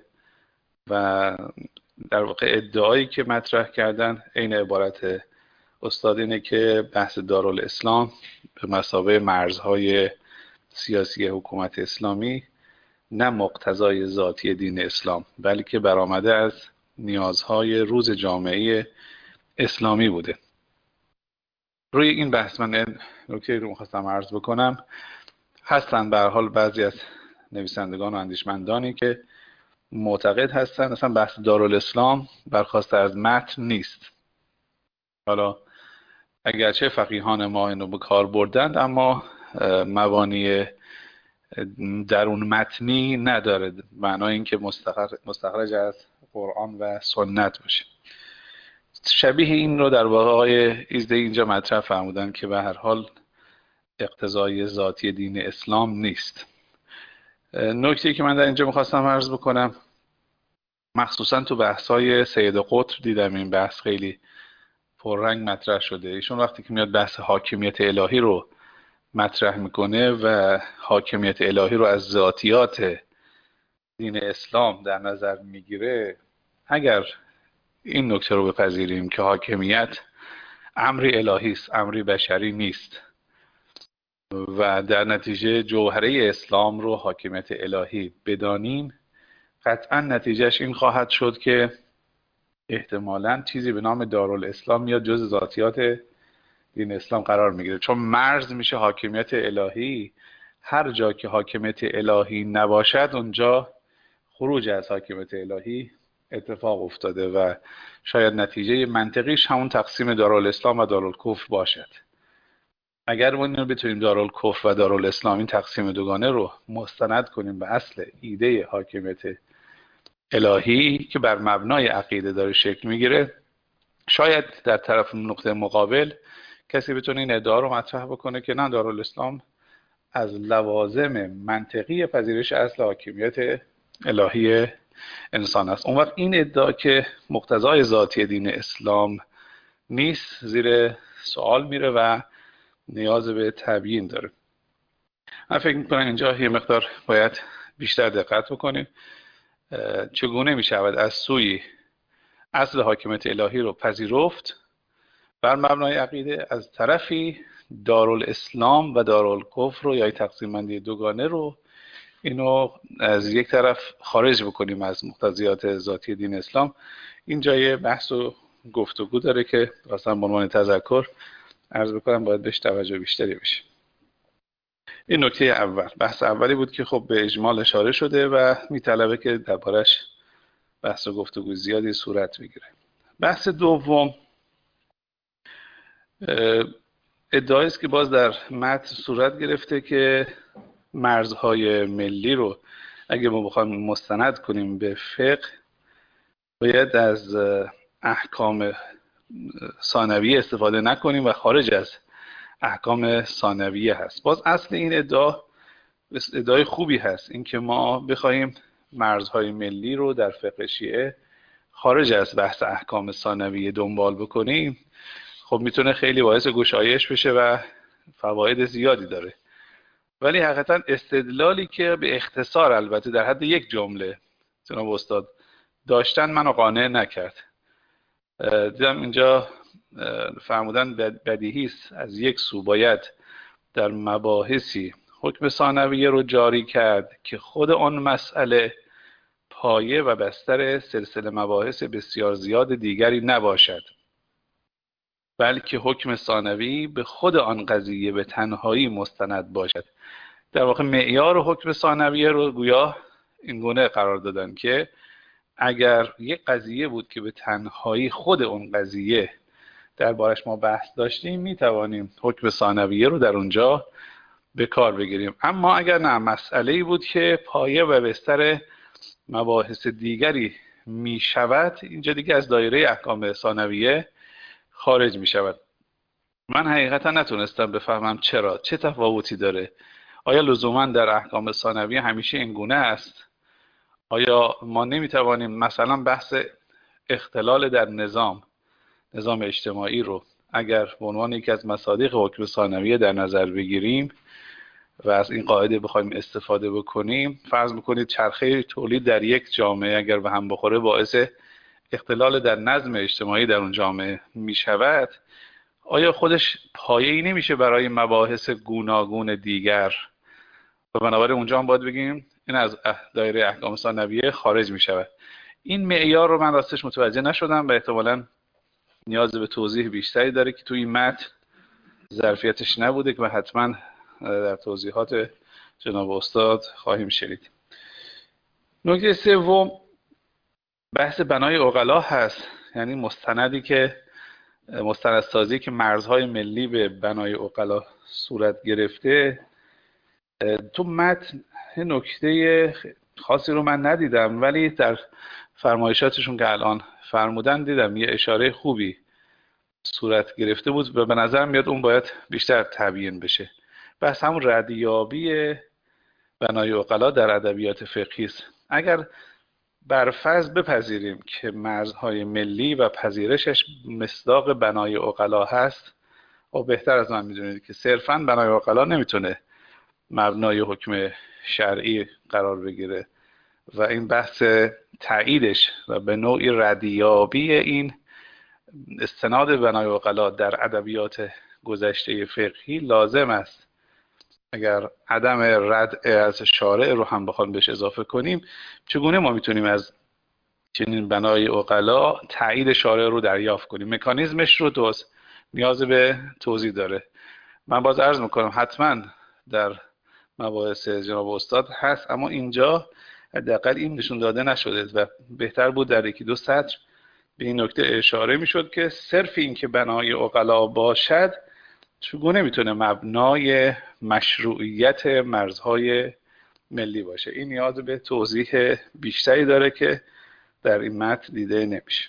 و در واقع ادعایی که مطرح کردن عین عبارت استاد اینه که بحث دارالاسلام به مثابه مرزهای سیاسی حکومت اسلامی نه مقتضای ذاتی دین اسلام، بلکه برآمده از نیازهای روز جامعه اسلامی بوده. روی این بحث من نکته رو می‌خواستم عرض بکنم. هستن به هر حال بعضی از نویسندگان و اندیشمندانی که معتقد هستن اصلا بحث دارالاسلام برخواسته از متن نیست. حالا اگرچه فقیهان ما اینو به کار بردند، اما مبانی درون متنی نداره، معنای این که مستخرج از قرآن و سنت باشه. شبیه این رو در واقع آقای ایزدی اینجا مطرح فرمودن که به هر حال اقتضای ذاتی دین اسلام نیست. نکته‌ای که من در اینجا میخواستم عرض بکنم، مخصوصا تو بحث‌های سید قطب دیدم این بحث خیلی پررنگ مطرح شده. ایشون وقتی که میاد بحث حاکمیت الهی رو مطرح میکنه و حاکمیت الهی رو از ذاتیات دین اسلام در نظر میگیره، اگر این نکته رو بپذیریم که حاکمیت امری الهی است، امری بشری نیست، و در نتیجه جوهره اسلام رو حاکمیت الهی بدانیم، قطعا نتیجهش این خواهد شد که احتمالاً چیزی به نام دارالاسلام میاد جز ذاتیات دین اسلام قرار میگیره، چون مرز میشه حاکمیت الهی. هر جا که حاکمیت الهی نباشد اونجا خروج از حاکمیت الهی اتفاق افتاده و شاید نتیجه منطقیش همون تقسیم دارالاسلام و دارالکفر باشد. اگر ما اینو بتونیم دارالکفر و دارالاسلام، این تقسیم دوگانه رو مستند کنیم به اصل ایده حاکمیت الهی که بر مبنای عقیده داره شکل میگیره، شاید در طرف نقطه مقابل کسی بتونه این ادعا رو مطرح بکنه که نه، دارالاسلام از لوازم منطقی پذیرش اصل حاکمیت الهی انسان است. اون وقت این ادعا که مقتضای ذاتی دین اسلام نیست زیر سوال میره و نیاز به تبیین داره. من فکر میکنم اینجا یه مقدار باید بیشتر دقت بکنیم. چگونه میشود از سوی اصل حاکمیت الهی رو پذیرفت بر مبنای عقیده، از طرفی دارالاسلام و دارالکفر رو یا تقسیم بندی دوگانه رو اینو از یک طرف خارج بکنیم از مقتضیات ذاتی دین اسلام. این جای بحث و گفتگو داره که اصلا به عنوان تذکر عرض بکنم باید بهش توجه بیشتری بشه. این نکته اول، بحث اولی بود که خب به اجمال اشاره شده و میطلبه که دربارش بحث و گفتگو زیادی صورت بگیره. بحث دوم ادعایی است که باز در متن صورت گرفته که مرزهای ملی رو اگه ما بخوایم مستند کنیم به فقه، باید از احکام ثانویه استفاده نکنیم و خارج از احکام ثانویه هست. باز اصل این ادعا ادعای خوبی هست، این که ما بخوایم مرزهای ملی رو در فقه شیعه خارج از بحث احکام ثانویه دنبال بکنیم، خب میتونه خیلی باعث گشایش بشه و فواید زیادی داره. ولی حقیقتا استدلالی که به اختصار البته در حد یک جمله جناب استاد داشتن منو قانع نکرد. دیدم اینجا فرمودن بدیهی است از یک سو باید در مباحثی حکم ثانویه رو جاری کرد که خود آن مسئله پایه و بستر سلسله مباحث بسیار زیاد دیگری نباشد، بلکه حکم ثانوی به خود آن قضیه به تنهایی مستند باشد. در واقع معیار حکم ثانویه رو گویا این گونه قرار دادن که اگر یک قضیه بود که به تنهایی خود اون قضیه دربارش ما بحث داشتیم، میتوانیم حکم ثانویه رو در اونجا به کار بگیریم. اما اگر نه، مسئله‌ای بود که پایه و بستر مباحث دیگری می شود، اینجا دیگه از دایره احکام ثانویه خارج می شود. من حقیقتا نتونستم بفهمم چرا، چه تفاوتی داره. آیا لزوما در احکام ثانویه همیشه این گونه است؟ آیا ما نمیتوانیم مثلا بحث اختلال در نظام نظام اجتماعی رو اگر به عنوان یکی از مصادیق حکم ثانویه در نظر بگیریم و از این قاعده بخوایم استفاده بکنیم، فرض میکنید چرخه تولید در یک جامعه اگر به هم بخوره باعث اختلال در نظم اجتماعی در اون جامعه میشود، آیا خودش پایه‌ای نمیشه برای مباحث گوناگون دیگر؟ و بنابراین اونجا هم باید بگیم این از دایره احکام ثانویه خارج می شود. این معیار رو من راستش متوجه نشدم و احتمالاً نیاز به توضیح بیشتری داره که توی این متن ظرفیتش نبوده که حتما در توضیحات جناب استاد خواهیم شنید. نکته سوم بحث بنای عقلا هست، یعنی مستندی که مستندسازی که مرزهای ملی به بنای عقلا صورت گرفته. تو متن نکته خاصی رو من ندیدم، ولی در فرمایشاتشون که الان فرمودن دیدم یه اشاره خوبی صورت گرفته بود و به نظر میاد اون باید بیشتر تبیین بشه. بس همون ردیابی بنای عقلا در ادبیات فقهی است. اگر برفرض بپذیریم که مرزهای ملی و پذیرشش مصداق بنای عقلا هست، و بهتر از من میدونید که صرفاً بنای عقلا نمیتونه مبنای حکم شرعی قرار بگیره و این بحث تاییدش و به نوعی ردیابی این استناد بنای عقلا در ادبیات گذشته فقهی لازم است. اگر عدم رد از شارع رو هم بخوام بهش اضافه کنیم، چگونه ما میتونیم از چنین بنای عقلا تایید شارع رو دریافت کنیم؟ مکانیزمش رو دوست نیاز به توضیح داره. من باز عرض میکنم حتما در مباحث جناب استاد هست، اما اینجا حداقل این نشون داده نشده و بهتر بود در یکی دو سطر به این نکته اشاره میشد که صرف این که بنای عقلا باشد چگونه میتونه مبنای مشروعیت مرزهای ملی باشه. این نیاز به توضیح بیشتری داره که در این متن دیده نمیشه.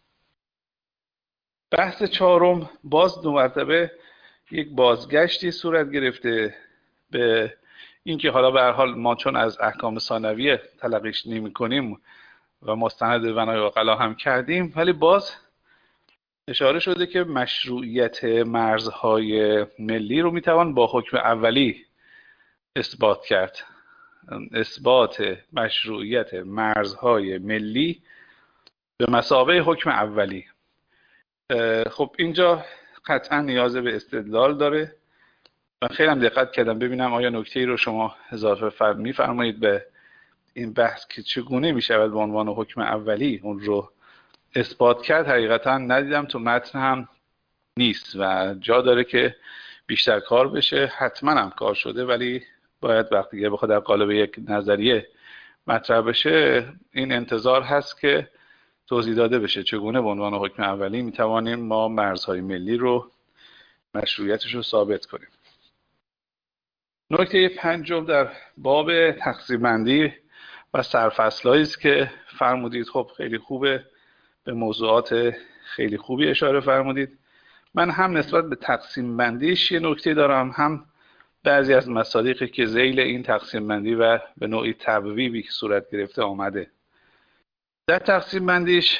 بحث چهارم باز دو مرتبه یک بازگشتی صورت گرفته به اینکه حالا به هر حال ما چون از احکام ثانویه تلقیش نمی کنیم و مستند بنای عقلا هم کردیم، ولی باز اشاره شده که مشروعیت مرزهای ملی رو میتوان با حکم اولی اثبات کرد. اثبات مشروعیت مرزهای ملی به مثابه حکم اولی. خب اینجا قطعا نیاز به استدلال داره. من خیلی هم دقت کردم ببینم آیا نکته‌ای رو شما اضافه می‌فرمایید به این بحث که چگونه می‌شود به عنوان حکم اولی اون رو اثبات کرد. حقیقتا ندیدم، تو متن هم نیست و جا داره که بیشتر کار بشه. حتما هم کار شده، ولی باید وقتی که بخواد در قالب یک نظریه مطرح بشه این انتظار هست که توضیح داده بشه چگونه به عنوان حکم اولی میتوانیم ما مرزهای ملی رو مشروعیتش رو ثابت کنیم. نکته پنجم در باب تقسیم بندی و سرفصلایی است که فرمودید. خب خیلی خوبه، به موضوعات خیلی خوبی اشاره فرمودید. من هم نسبت به تقسیم بندیش یه نکته دارم، هم بعضی از مصادیقی که ذیل این تقسیم بندی و به نوعی تبویبی که صورت گرفته آمده. در تقسیم بندیش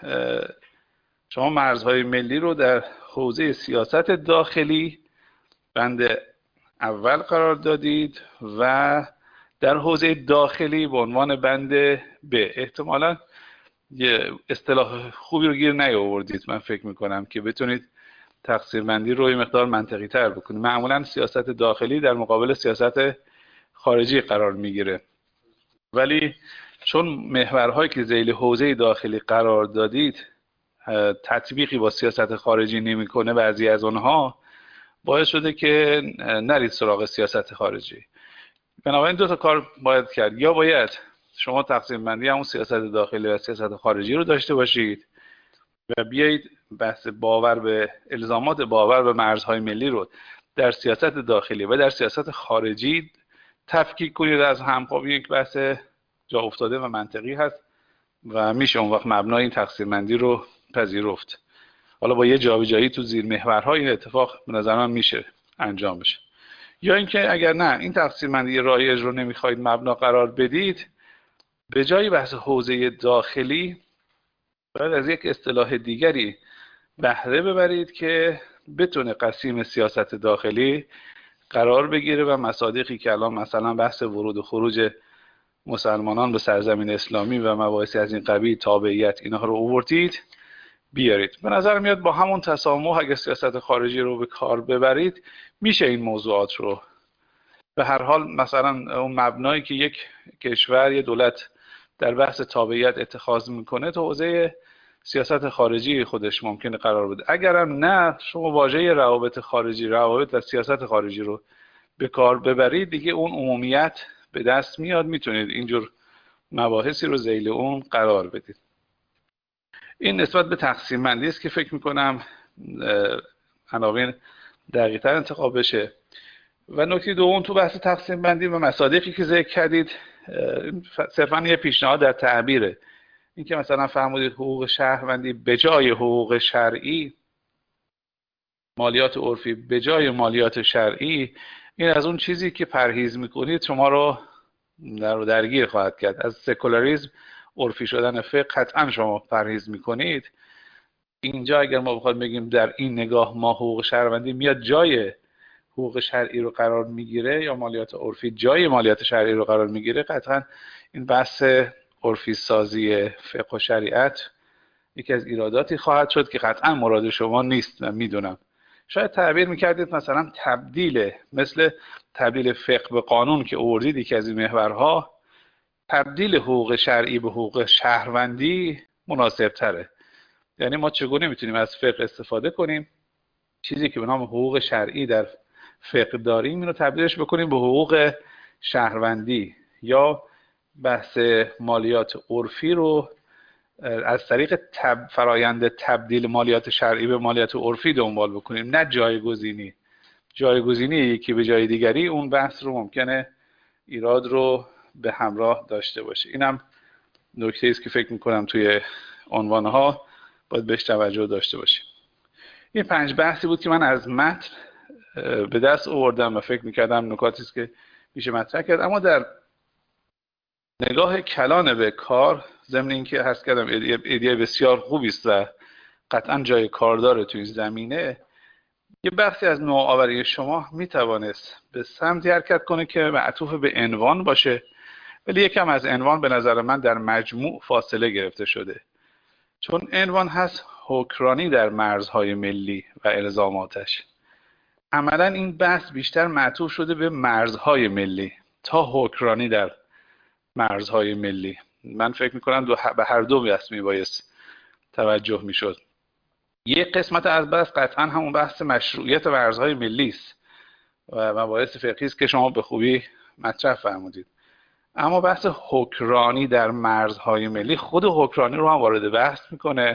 شما مرزهای ملی رو در حوزه سیاست داخلی بند اول قرار دادید و در حوزه داخلی به عنوان بند ب. احتمالاً یه اصطلاح خوبی رو گیر نیاوردید، من فکر میکنم که بتونید تقسیم بندی رو یه مقدار منطقی تر بکنید. معمولاً سیاست داخلی در مقابل سیاست خارجی قرار میگیره، ولی چون محورهایی که ذیل حوزه داخلی قرار دادید تطبیقی با سیاست خارجی نمیکنه، بعضی از اونها باعث شده که نرید سراغ سیاست خارجی. بنابراین دو تا کار باید کرد. یا باید شما تقسیم بندی همون سیاست داخلی و سیاست خارجی رو داشته باشید و بیایید بحث باور به الزامات باور به مرزهای ملی رو در سیاست داخلی و در سیاست خارجی تفکیک کنید از هم. خب یک بحث جا افتاده و منطقی هست و میشه اون وقت مبنای این تقسیم بندی رو پذیرفت. حالا با یه جابجایی تو زیر محورها این اتفاق به نظر من میشه انجام بشه. یا اینکه اگر نه این تقسیم بندی رایج رو نمیخواید مبنا قرار بدید، به جای بحث حوزه داخلی باید از یک اصطلاح دیگری بهره ببرید که بتونه قسیم سیاست داخلی قرار بگیره و مصادیقی که الان مثلا بحث ورود و خروج مسلمانان به سرزمین اسلامی و مباحثی از این قبیل، تابعیت، اینها رو آوردید بیارید. به نظر میاد با همون تسامح اگه سیاست خارجی رو به کار ببرید میشه این موضوعات رو به هر حال مثلا اون مبنایی که یک کشور یا دولت در بحث تابعیت اتخاذ میکنه تو حوزه سیاست خارجی خودش ممکنه قرار بده. اگرم نه شما واژه روابط خارجی، روابط و سیاست خارجی رو به کار ببرید دیگه اون عمومیت به دست میاد، میتونید اینجور مباحثی رو ذیل اون قرار بدید. این نسبت به تقسیم بندی است که فکر میکنم عناوین دقیق‌تر انتخاب بشه. و نکته دوم تو بحث تقسیم بندی و مصادیقی که ذکر کردید صرفا یه پیشنهاد در تعبیره، اینکه مثلا فرمودید حقوق شهروندی به جای حقوق شرعی، مالیات عرفی به جای مالیات شرعی، این از اون چیزی که پرهیز میکنید شما رو در درگیر خواهد کرد. از سکولاریسم، عرفی شدن فقه قطعا شما پرهیز میکنید. اینجا اگر ما بخواد بگیم در این نگاه ما حقوق شهروندی میاد جای حقوق شرعی رو قرار میگیره یا مالیات عرفی جای مالیات شرعی رو قرار میگیره، قطعا این بحث عرفی سازی فقه و شریعت یکی از ایراداتی خواهد شد که قطعا مراد شما نیست. من میدونم شاید تعبیر میکردید مثلا تبدیل، مثل تبدیل فقه به قانون که آوردید یکی از این محورها، تبدیل حقوق شرعی به حقوق شهروندی مناسب تره. یعنی ما چگونه میتونیم از فقه استفاده کنیم، چیزی که به نام حقوق شرعی در فقه داریم اینو تبدیلش بکنیم به حقوق شهروندی، یا بحث مالیات عرفی رو از طریق تب فرایند تبدیل مالیات شرعی به مالیات عرفی دنبال بکنیم، نه جایگزینی. جایگزینی یکی به جای دیگری اون بحث رو ممکنه ایراد رو به همراه داشته باشه. اینم نکته است که فکر میکنم توی عنوانها باید بهش توجه داشته باشیم. این پنج بحثی بود که من از متن به دست آوردم و فکر میکردم نکاتی است که میشه مطرح کرد. اما در نگاه کلان به کار، ضمن اینکه عرض کردم ایده بسیار خوبی است و قطعا جای کار داره توی این زمینه، یه بحثی از نوآوری شما میتوانست به سمتی حرکت کنه که معطوف به عنوان باشه، ولی یکم از عنوان به نظر من در مجموع فاصله گرفته شده. چون عنوان هست حکرانی در مرزهای ملی و الزاماتش. عملا این بحث بیشتر معطوف شده به مرزهای ملی تا حکرانی در مرزهای ملی. من فکر میکنم دو به هر دو بحث میبایست توجه میشد. یک قسمت از بحث قطعا همون بحث مشروعیت مرزهای ملی است و مباحث فقهی است که شما به خوبی مطرح فرمودید. اما بحث حکرانی در مرزهای ملی خود حکرانی رو هم وارد بحث میکنه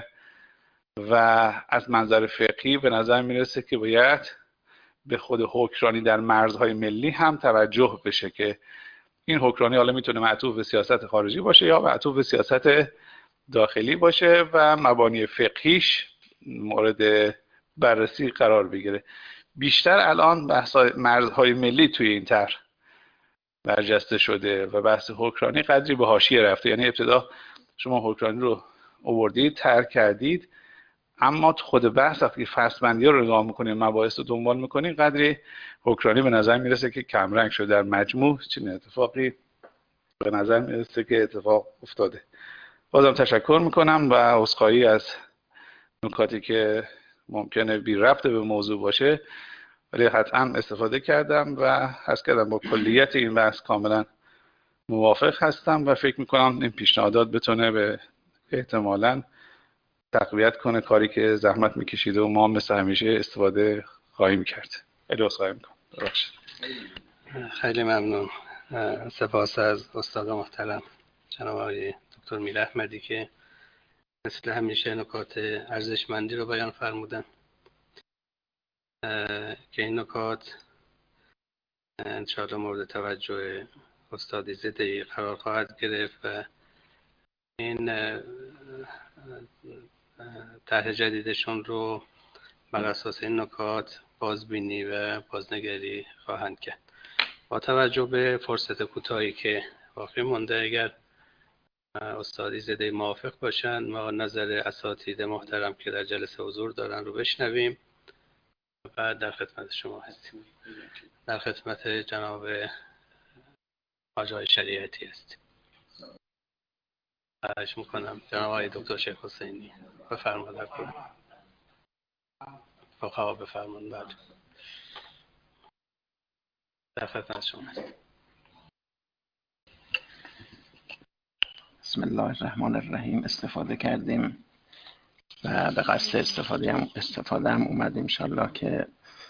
و از منظر فقهی به نظر میرسه که باید به خود حکرانی در مرزهای ملی هم توجه بشه که این حکرانی حالا میتونه معطوف به سیاست خارجی باشه یا معطوف به سیاست داخلی باشه و مبانی فقهیش مورد بررسی قرار بگیره. بیشتر الان بحث مرزهای ملی توی این طرح برجسته شده و بحث حکرانی قدری به حاشیه رفته. یعنی ابتدا شما حکرانی رو آوردید، طرح کردید، اما خود بحث وقتی فصل‌بندی رو نگاه می‌کنیم، مباحث رو دنبال می‌کنیم، قدری حکرانی به نظر میرسه که کمرنگ شده. در مجموع چنین اتفاقی به نظر میرسه که اتفاق افتاده. بازم تشکر میکنم و عذرخواهی از نکاتی که ممکنه بی ربط به موضوع باشه، ولی قطعا استفاده کردم و حس کردم با کلیت این بحث کاملا موافق هستم و فکر میکنم این پیشنهادات بتونه به احتمالاً تقویت کنه کاری که زحمت میکشیده و ما مثل همیشه استفاده خواهیم کرد. خیلی عذرخواهی میکنم. ببخشید. خیلی ممنون. سپاس از استاد محترم جناب آقای دکتر میر احمدی که مثل همیشه نکات ارزشمندی رو بیان فرمودن که این نکات انشاءالله مورد توجه استاد زده قرار خواهد گرفت و این طرح جدیدشون رو بر اساس این نکات بازبینی و بازنگری خواهند کرد. با توجه به فرصت کوتاهی که باقی مونده، اگر استادی زده موافق باشن ما نظر اساتید محترم که در جلسه حضور دارن رو بشنویم و در خدمت شما هستیم. در خدمت جناب آقای شریعتی هستیم. خواهش میکنم جناب آقای دکتر شیخ حسینی بفرمایید. خب بفرمایید. در خدمت شما هستم. بسم الله الرحمن الرحیم. استفاده کردیم و به قصد استفاده هم استفاده هم اومد انشالله که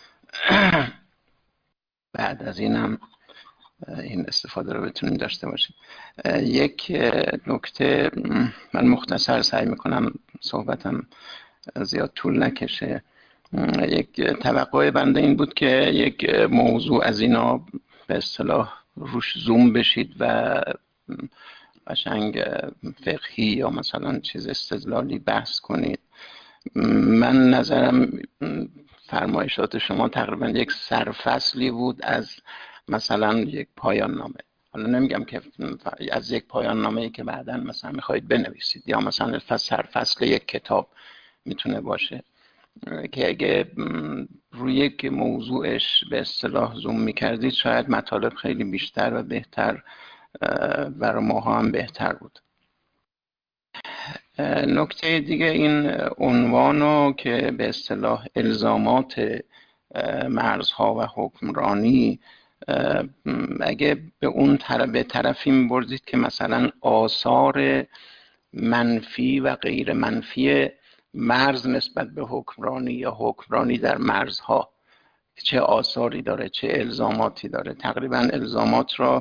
بعد از اینم این استفاده رو بتونیم داشته باشیم. یک نکته من مختصر سعی میکنم صحبتم زیاد طول نکشه. یک توقع بنده این بود که یک موضوع از اینا به اصطلاح روش زوم بشید و قشنگ فقهی یا مثلا چیز استدلالی بحث کنید. من نظرم فرمایشات شما تقریبا یک سرفصلی بود از مثلا یک پایان نامه. حالا نمیگم که از یک پایان نامه‌ای که بعداً مثلا میخواید بنویسید یا مثلا سرفصل یک کتاب میتونه باشه که اگه روی یک موضوعش به اصطلاح زوم میکردید شاید مطالب خیلی بیشتر و بهتر برای ماها هم بهتر بود. نکته دیگه این عنوانو که به اصطلاح الزامات مرزها و حکمرانی، اگه به اون طرف به طرفی می‌بردید که مثلا آثار منفی و غیر منفی مرز نسبت به حکمرانی یا حکمرانی در مرزها چه آثاری داره، چه الزاماتی داره. تقریبا الزامات را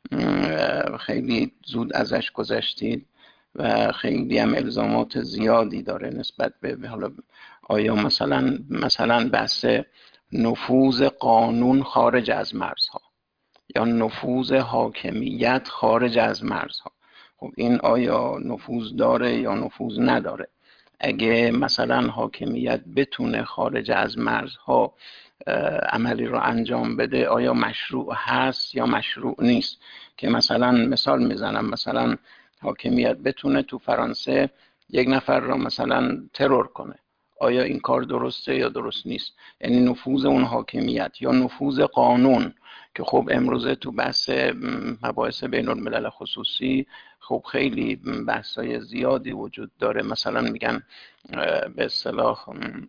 خیلی زود ازش گذشتید و خیلی هم الزامات زیادی داره نسبت به حالا آیا مثلا مثلا بحث نفوذ قانون خارج از مرزها یا نفوذ حاکمیت خارج از مرزها. خب این آیا نفوذ داره یا نفوذ نداره؟ اگه مثلا حاکمیت بتونه خارج از مرزها عملی رو انجام بده آیا مشروع هست یا مشروع نیست؟ که مثلا مثال میزنم، مثلا حاکمیت بتونه تو فرانسه یک نفر رو مثلا ترور کنه، آیا این کار درسته یا درست نیست؟ یعنی نفوذ اون حاکمیت یا نفوذ قانون که خب امروزه تو بحث مباحث بین الملل خصوصی خب خیلی بحثای زیادی وجود داره. مثلا میگن به اصطلاح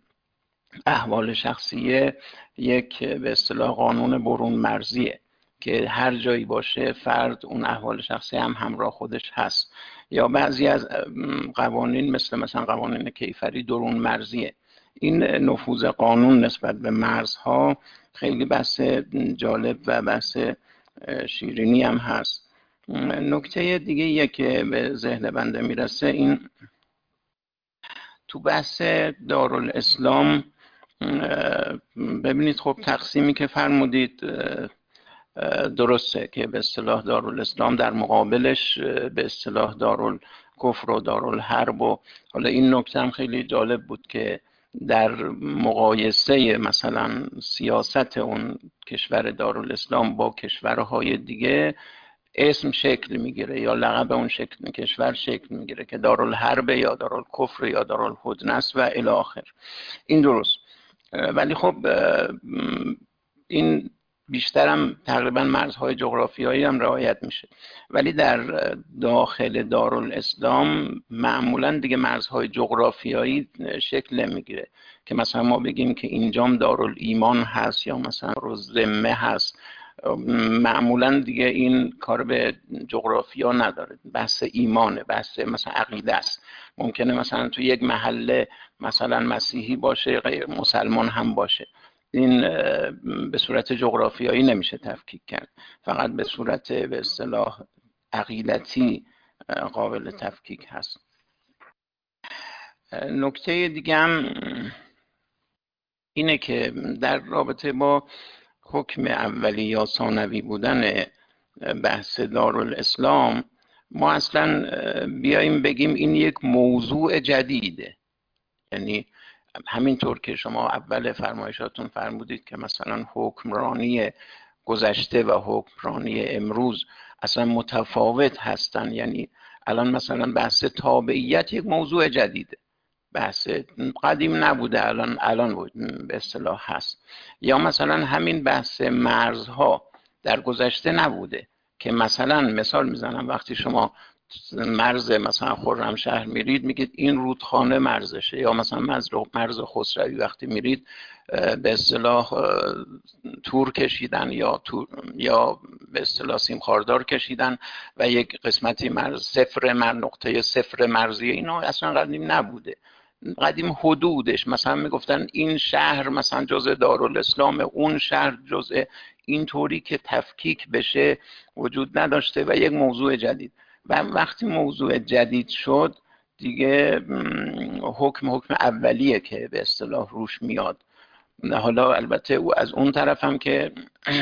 احوال شخصیه یک به اصطلاح قانون برون مرزیه که هر جایی باشه فرد اون احوال شخصی هم همراه خودش هست. یا بعضی از قوانین مثل مثلا قوانین کیفری درون مرزیه. این نفوذ قانون نسبت به مرزها خیلی بحث جالب و بحث شیرینی هم هست. نکته دیگه یه که به ذهن بنده میرسه این تو بحث دارالاسلام ببینید خب تقسیمی که فرمودید درسته که به اصطلاح دارالاسلام در مقابلش به اصطلاح دارالکفر و دارالحرب و حالا این نکته هم خیلی جالب بود که در مقایسه مثلا سیاست اون کشور دارالاسلام با کشورهای دیگه اسم شکل میگیره یا لقب اون شکل کشور شکل میگیره که دارالحرب یا دارالکفر یا دارالهدنه است و الی آخر. این درست، ولی خب این بیشترم تقریبا مرزهای جغرافیایی هم رعایت میشه، ولی در داخل دارالاسلام معمولا دیگه مرزهای جغرافیایی شکل نمیگیره که مثلا ما بگیم که اینجام دارالایمان هست یا مثلا دارالذمه هست. معمولا دیگه این کار به جغرافیا نداره، بحث ایمانه، بحث مثلا عقیده است. ممکنه مثلا تو یک محله مثلا مسیحی باشه غیر مسلمان هم باشه، این به صورت جغرافیایی نمیشه تفکیک کرد، فقط به صورت به اصطلاح عقیدتی قابل تفکیک هست. نکته دیگه هم اینه که در رابطه با حکم اولی یا ثانوی بودن بحث دارالاسلام ما اصلا بیاییم بگیم این یک موضوع جدیده. یعنی همینطور که شما اول فرمایشاتون فرمودید که مثلا حکمرانی گذشته و حکمرانی امروز اصلا متفاوت هستن، یعنی الان مثلا بحث تابعیت یک موضوع جدیده، بحث قدیم نبوده الان الان به اصطلاح هست. یا مثلا همین بحث مرزها در گذشته نبوده که مثلا مثال میزنم وقتی شما مرز مثلا خرمشهر میرید میگید این رودخانه مرزشه، یا مثلا مرز مرز خسروی وقتی میرید به اصطلاح تور کشیدن یا تور یا به اصطلاح سیم خاردار کشیدن و یک قسمتی مرز صفر مر نقطه صفر مرزی، اینا اصلا قدیم نبوده. قدیم حدودش مثلا میگفتن این شهر مثلا جزء دارالاسلام، اون شهر جزء، اینطوری که تفکیک بشه وجود نداشته و یک موضوع جدید. و وقتی موضوع جدید شد دیگه حکم حکم اولیه که به اصطلاح روش میاد. حالا البته او از اون طرف هم که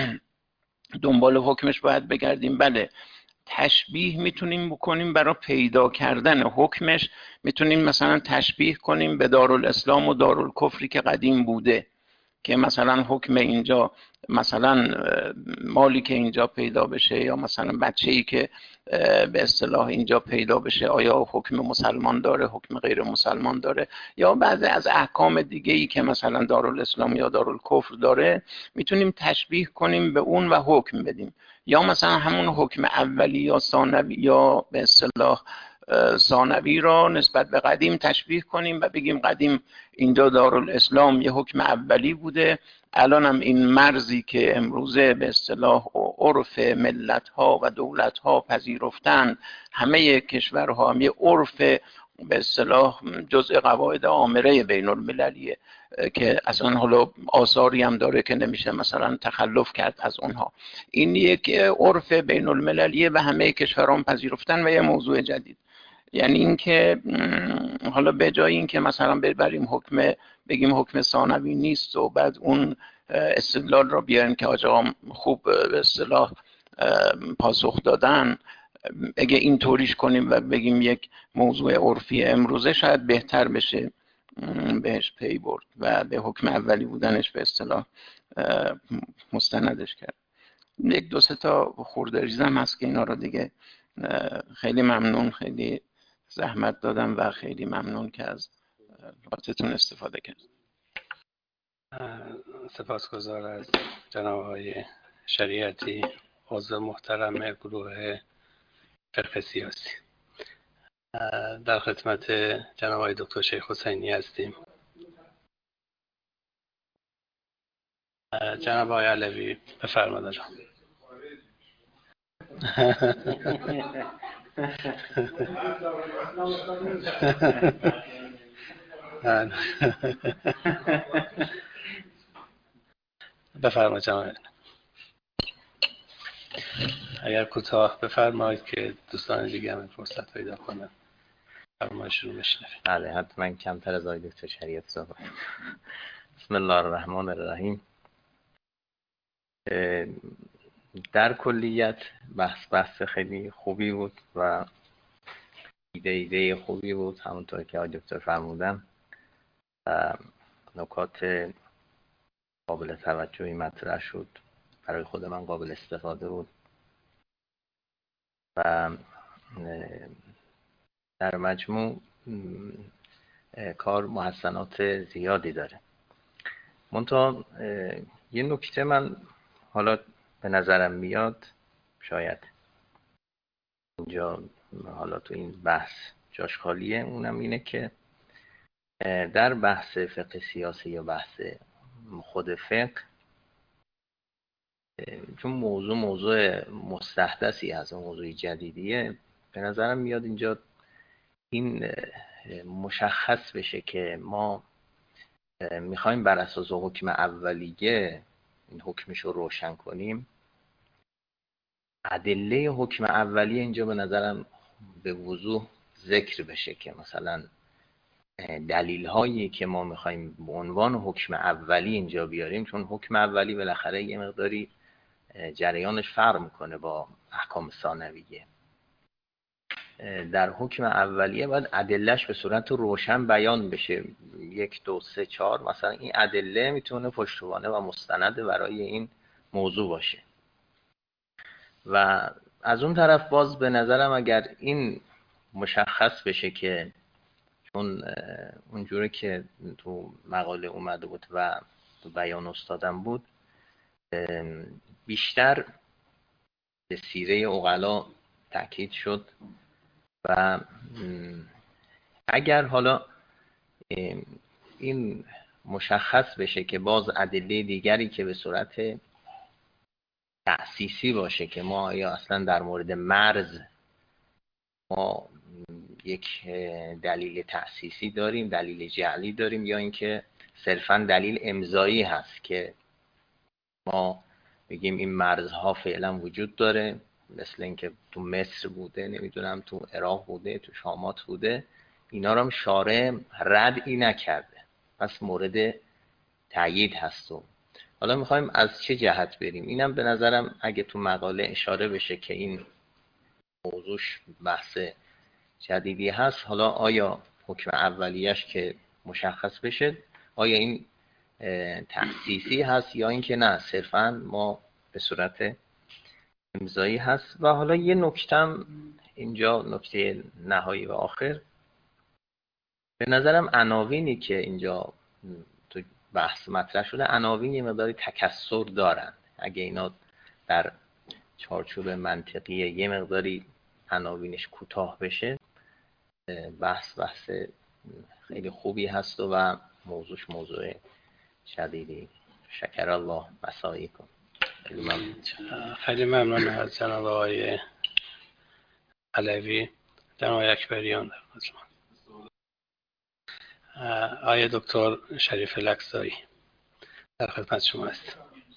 دنبال حکمش باید بگردیم، بله تشبیه میتونیم بکنیم برای پیدا کردن حکمش، میتونیم مثلا تشبیه کنیم به دارالاسلام و دارالکفری که قدیم بوده، که مثلا حکم اینجا مثلا مالی که اینجا پیدا بشه یا مثلا بچه‌ای که به اصطلاح اینجا پیدا بشه آیا حکم مسلمان داره، حکم غیر مسلمان داره، یا بعضی از احکام دیگه ای که مثلا دارالاسلام یا دارالکفر داره میتونیم تشبیه کنیم به اون و حکم بدیم. یا مثلا همون حکم اولی یا ثانوی یا به اصطلاح ثانوی را نسبت به قدیم تشبیه کنیم و بگیم قدیم اینجا دارالاسلام یه حکم اولی بوده، الان هم این مرزی که امروزه به اصطلاح عرف ملت ها و دولت ها پذیرفتن، همه کشورها هم یه عرف به اصطلاح جزء قواعد آمره بین المللیه که اصلا حالا آثاری هم داره که نمیشه مثلا تخلف کرد از اونها. این یک عرف بین المللیه و همه کشورها پذیرفتن و یه موضوع جدید. یعنی اینکه حالا به جای اینکه مثلا ببریم حکم بگیم حکم ثانوی نیست و بعد اون استدلال را بیاریم که آقا خوب به اصطلاح پاسخ دادن، اگه این طوریش کنیم و بگیم یک موضوع عرفی امروزه شاید بهتر بشه بهش پی برد و به حکم اولی بودنش به اصطلاح مستندش کرد. یک دو سه تا خورده ریزم هست که اینا رو دیگه خیلی ممنون، خیلی زحمت دادم و خیلی ممنون که از وقتتون استفاده کرد. سپاسگزار از جناب آقای شریعتی، عضو محترم گروه فقه سیاسی. در خدمت جناب آقای دکتر شیخ حسینی هستیم. جناب آقای علوی بفرمایید. بفرمایید جناب. اگر کوتاه بفرمایید که دوستان دیگه هم فرصت پیدا کنن فرمایش رو بشنویم. بله حتما کمتر از آقای دکتر شریعت صحبت. بسم الله الرحمن الرحیم. در کلیت بحث بحث خیلی خوبی بود و ایده ایده خوبی بود، همونطور که آقای دکتر فرمودن. نکات قابل توجهی مطرح شد، برای خود من قابل استفاده بود و در مجموع کار محسنات زیادی داره. منتها یه نکته من حالا به نظرم میاد، شاید اینجا حالا تو این بحث جاش خالیه، اونم اینه که در بحث فقه سیاسی یا بحث خود فقه، چون موضوع موضوع مستحدثی هست، موضوع جدیدیه، به نظرم میاد اینجا این مشخص بشه که ما میخوایم بر اساس حکم اولیه این حکمش رو روشن کنیم. ادله حکم اولیه اینجا به نظرم به وضوح ذکر بشه که مثلا دلیل هایی که ما میخوایم به عنوان حکم اولی اینجا بیاریم، چون حکم اولی بالاخره یه مقداری جریانش فرق میکنه با احکام ثانویه. در حکم اولیه باید ادلهش به صورت روشن بیان بشه، یک دو سه چهار، مثلا این ادله میتونه پشتوانه و مستند برای این موضوع باشه. و از اون طرف باز به نظرم اگر این مشخص بشه که چون اونجوری که تو مقاله اومده بود و تو بیان استادم بود، بیشتر به سیره عقلا تاکید شد و اگر حالا این مشخص بشه که باز ادله دیگری که به صورت تأسیسی باشه که ما یا اصلا در مورد مرز ما یک دلیل تأسیسی داریم، دلیل جعلی داریم، یا اینکه صرفا دلیل امضایی هست که ما بگیم این مرزها فعلا وجود داره، مثل اینکه تو مصر بوده، نمیدونم تو عراق بوده، تو شامات بوده، اینا رو هم شارع ردی نکرده، پس مورد تأیید هست. و حالا میخوایم از چه جهت بریم؟ اینم به نظرم اگه تو مقاله اشاره بشه که این موضوعش بحث جدیدی هست، حالا آیا حکم اولیش که مشخص بشه آیا این تأسیسی هست یا اینکه نه صرفا ما به صورت امضایی هست. و حالا یه نکتم اینجا، نکته نهایی و آخر، به نظرم عناوینی که اینجا تو بحث مطرح شده عناوین یه مقداری تکثر دارن. اگه اینا در چارچوب منطقی یه مقداری عناوینش کوتاه بشه، بحث بحث خیلی خوبی هست و موضوعش موضوع شدیدی. شکر الله مساعیکم. خیلی ممنون. خیلی ممنون از جناب آقای علوی. جناب اکبریان در خدمت. آقای دکتر شریف لکزایی در خدمت شما است.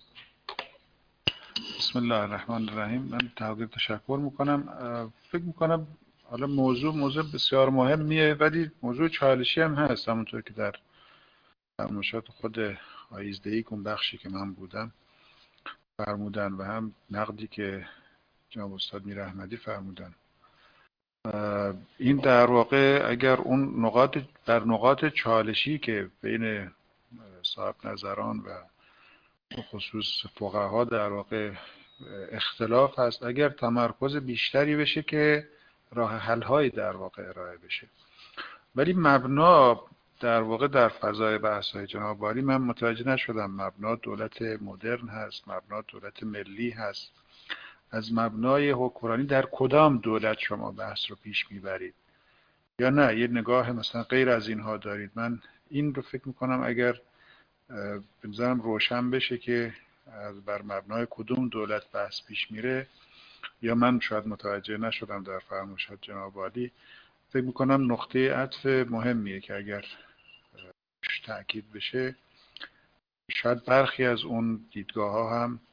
بسم الله الرحمن الرحیم. من تقدیم تشکر میکنم. فکر میکنم حالا موضوع موضوع بسیار مهمیه، ولی موضوع چالشی هم هست، همونطور که در فرمایشات خود آقای ایزدی اون بخشی که من بودم فرمودن و هم نقدی که جناب استاد میر احمدی فرمودن. این در واقع اگر اون نقاط در نقاط چالشی که بین صاحب نظران و خصوص فقها در واقع اختلاف هست، اگر تمرکز بیشتری بشه که راه حل‌های در واقع ارائه بشه. ولی مبنا در واقع در فضای بحث‌های جناب عالی من متوجه نشدم مبنا دولت مدرن هست، مبنا دولت ملی هست. از مبنای حکمرانی در کدام دولت شما بحث رو پیش میبرید، یا نه یه نگاه مثلا غیر از اینها دارید؟ من این رو فکر میکنم اگر بنظرم روشن بشه که از بر مبنای کدوم دولت بحث پیش میره، یا من شاید متوجه نشدم در فرمایشات جناب عالی، فکر میکنم نقطه عطف مهمیه که اگر تأکید بشه شاید برخی از اون دیدگاه ها هم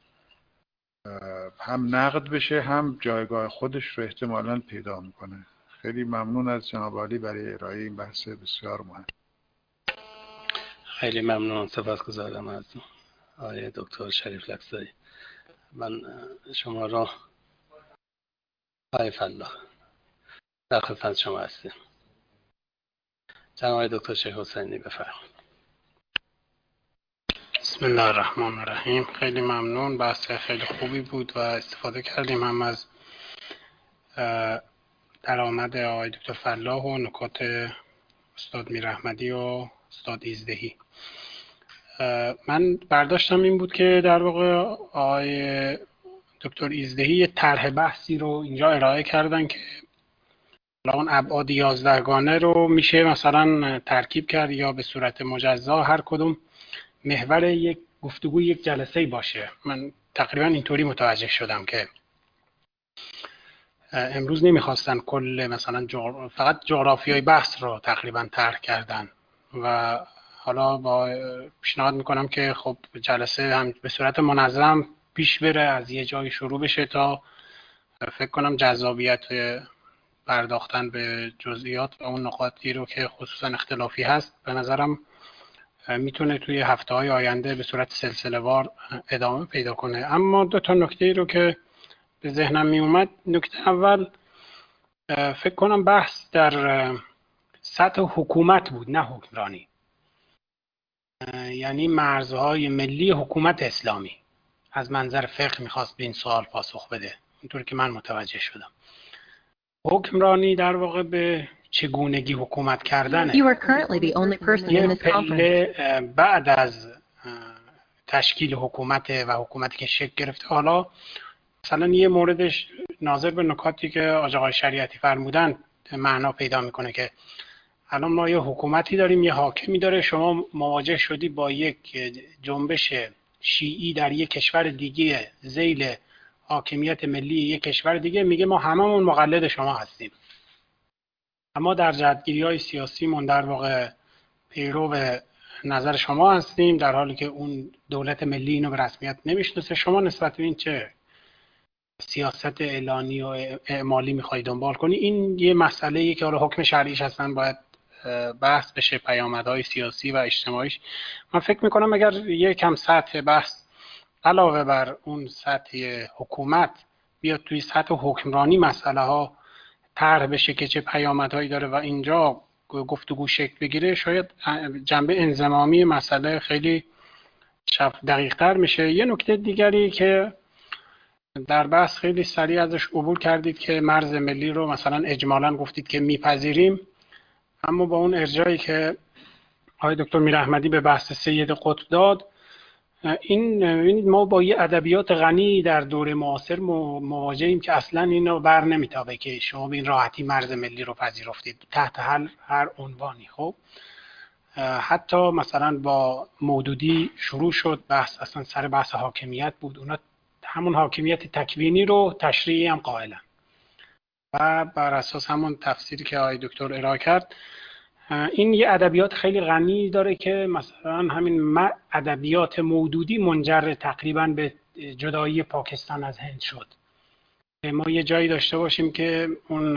هم نقد بشه، هم جایگاه خودش رو احتمالاً پیدا میکنه. خیلی ممنون از جناب عالی برای ارائه این بحث بسیار مهم. خیلی ممنون، سپاسگزارم از آقای دکتر شریف لکزایی. من شما را آقای فلاح در خدمت شما هستیم. جناب آقای دکتر شیخ حسینی بفرمایید. بسم الله الرحمن الرحیم. خیلی ممنون، بحث خیلی خوبی بود و استفاده کردیم هم از درآمد آقای دکتر فلاح و نکات استاد میر احمدی و استاد ایزدهی. من برداشتم این بود که در واقع آقای دکتر ایزدهی یه طرح بحثی رو اینجا ارائه کردن که اون ابعاد یازدهگانه رو میشه مثلا ترکیب کرد یا به صورت مجزا هر کدوم محور یک گفتگو یک جلسه باشه. من تقریبا اینطوری متوجه شدم که امروز نمیخواستن کل مثلا جغر... فقط جغرافیای بحث رو تقریبا طرح کردن و حالا با پیشنهاد میکنم که خب جلسه هم به صورت منظم پیش بره، از یه جایی شروع بشه تا فکر کنم جذابیت پرداختن به جزئیات و اون نقاطی رو که خصوصا اختلافی هست به نظرم میتونه توی هفته های آینده به صورت سلسله وار ادامه پیدا کنه. اما دو تا نکته رو که به ذهنم می اومد، نکته اول فکر کنم بحث در سطح حکومت بود نه حکمرانی، یعنی مرزهای ملی حکومت اسلامی. از منظر فقه میخواست به این سوال پاسخ بده، اینطور که من متوجه شدم. حکمرانی در واقع به چگونگی حکومت کردنه. You are currently the only person in یه this conference. پله بعد از تشکیل حکومت و حکومتی که شکل گرفته. حالا مثلا یه موردش ناظر به نکاتی که آقای شریعتی فرمودن معنا پیدا میکنه که الان ما یه حکومتی داریم، یه حاکمی داره، شما مواجه شدی با یک جنبش شیعی در یک کشور دیگه ذیل حاکمیت ملی یک کشور دیگه، میگه ما هممون مقلد شما هستیم. اما در جهتگیری های سیاسی من در واقع پیرو نظر شما هستیم، در حالی که اون دولت ملی اینو به رسمیت نمیشناسه. شما نسبت به این چه سیاست اعلانی و اعمالی میخوای دنبال کنی؟ این یه مسئله‌ایه که حالا حکم شرعیش هستن باید بحث بشه، پیامدهای سیاسی و اجتماعیش. من فکر میکنم اگر یکم سطح بحث علاوه بر اون سطح حکومت بیاد توی سطح حکمرانی مسئله ها طرح بشه که چه پیامدهایی داره و اینجا گفتگو شکل بگیره، شاید جنبه انضمامی مسئله خیلی دقیق تر میشه. یه نکته دیگری که در بحث خیلی سریع ازش عبور کردید که مرز ملی رو مثلا اجمالاً گفتید که میپذیریم، اما با اون ارجاعی که آقای دکتر میراحمدی به بحث سید قطب داد، این ببینید ما با یه ادبیات غنی در دوره معاصر مواجهیم که اصلا اینو بر نمیتابه که شما به این راحتی مرز ملی رو پذیرفتید تحت هر هر عنوانی. خب حتی مثلا با مودودی شروع شد بحث، اصلا سر بحث حاکمیت بود، اونا همون حاکمیت تکوینی رو تشریعی هم قائلن و بر اساس همون تفسیری که آقای دکتر ارائه کرد. این یه ادبیات خیلی غنی داره که مثلا همین ادبیات مودودی منجر تقریبا به جدایی پاکستان از هند شد. ما یه جایی داشته باشیم که اون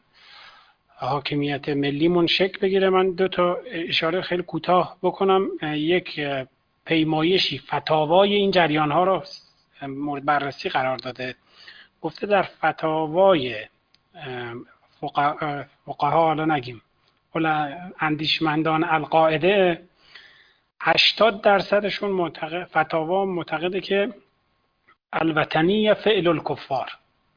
حاکمیت ملیمون شکل بگیره. من دو تا اشاره خیلی کوتاه بکنم. یک پیمایشی فتاوای این جریان ها رو مورد بررسی قرار داده. گفته در فتاوای فقها، حالا نگیم اندیشمندان القاعده، هشتاد درصدشون معتقد فتاوا معتقده که الوطنی فعل الکفار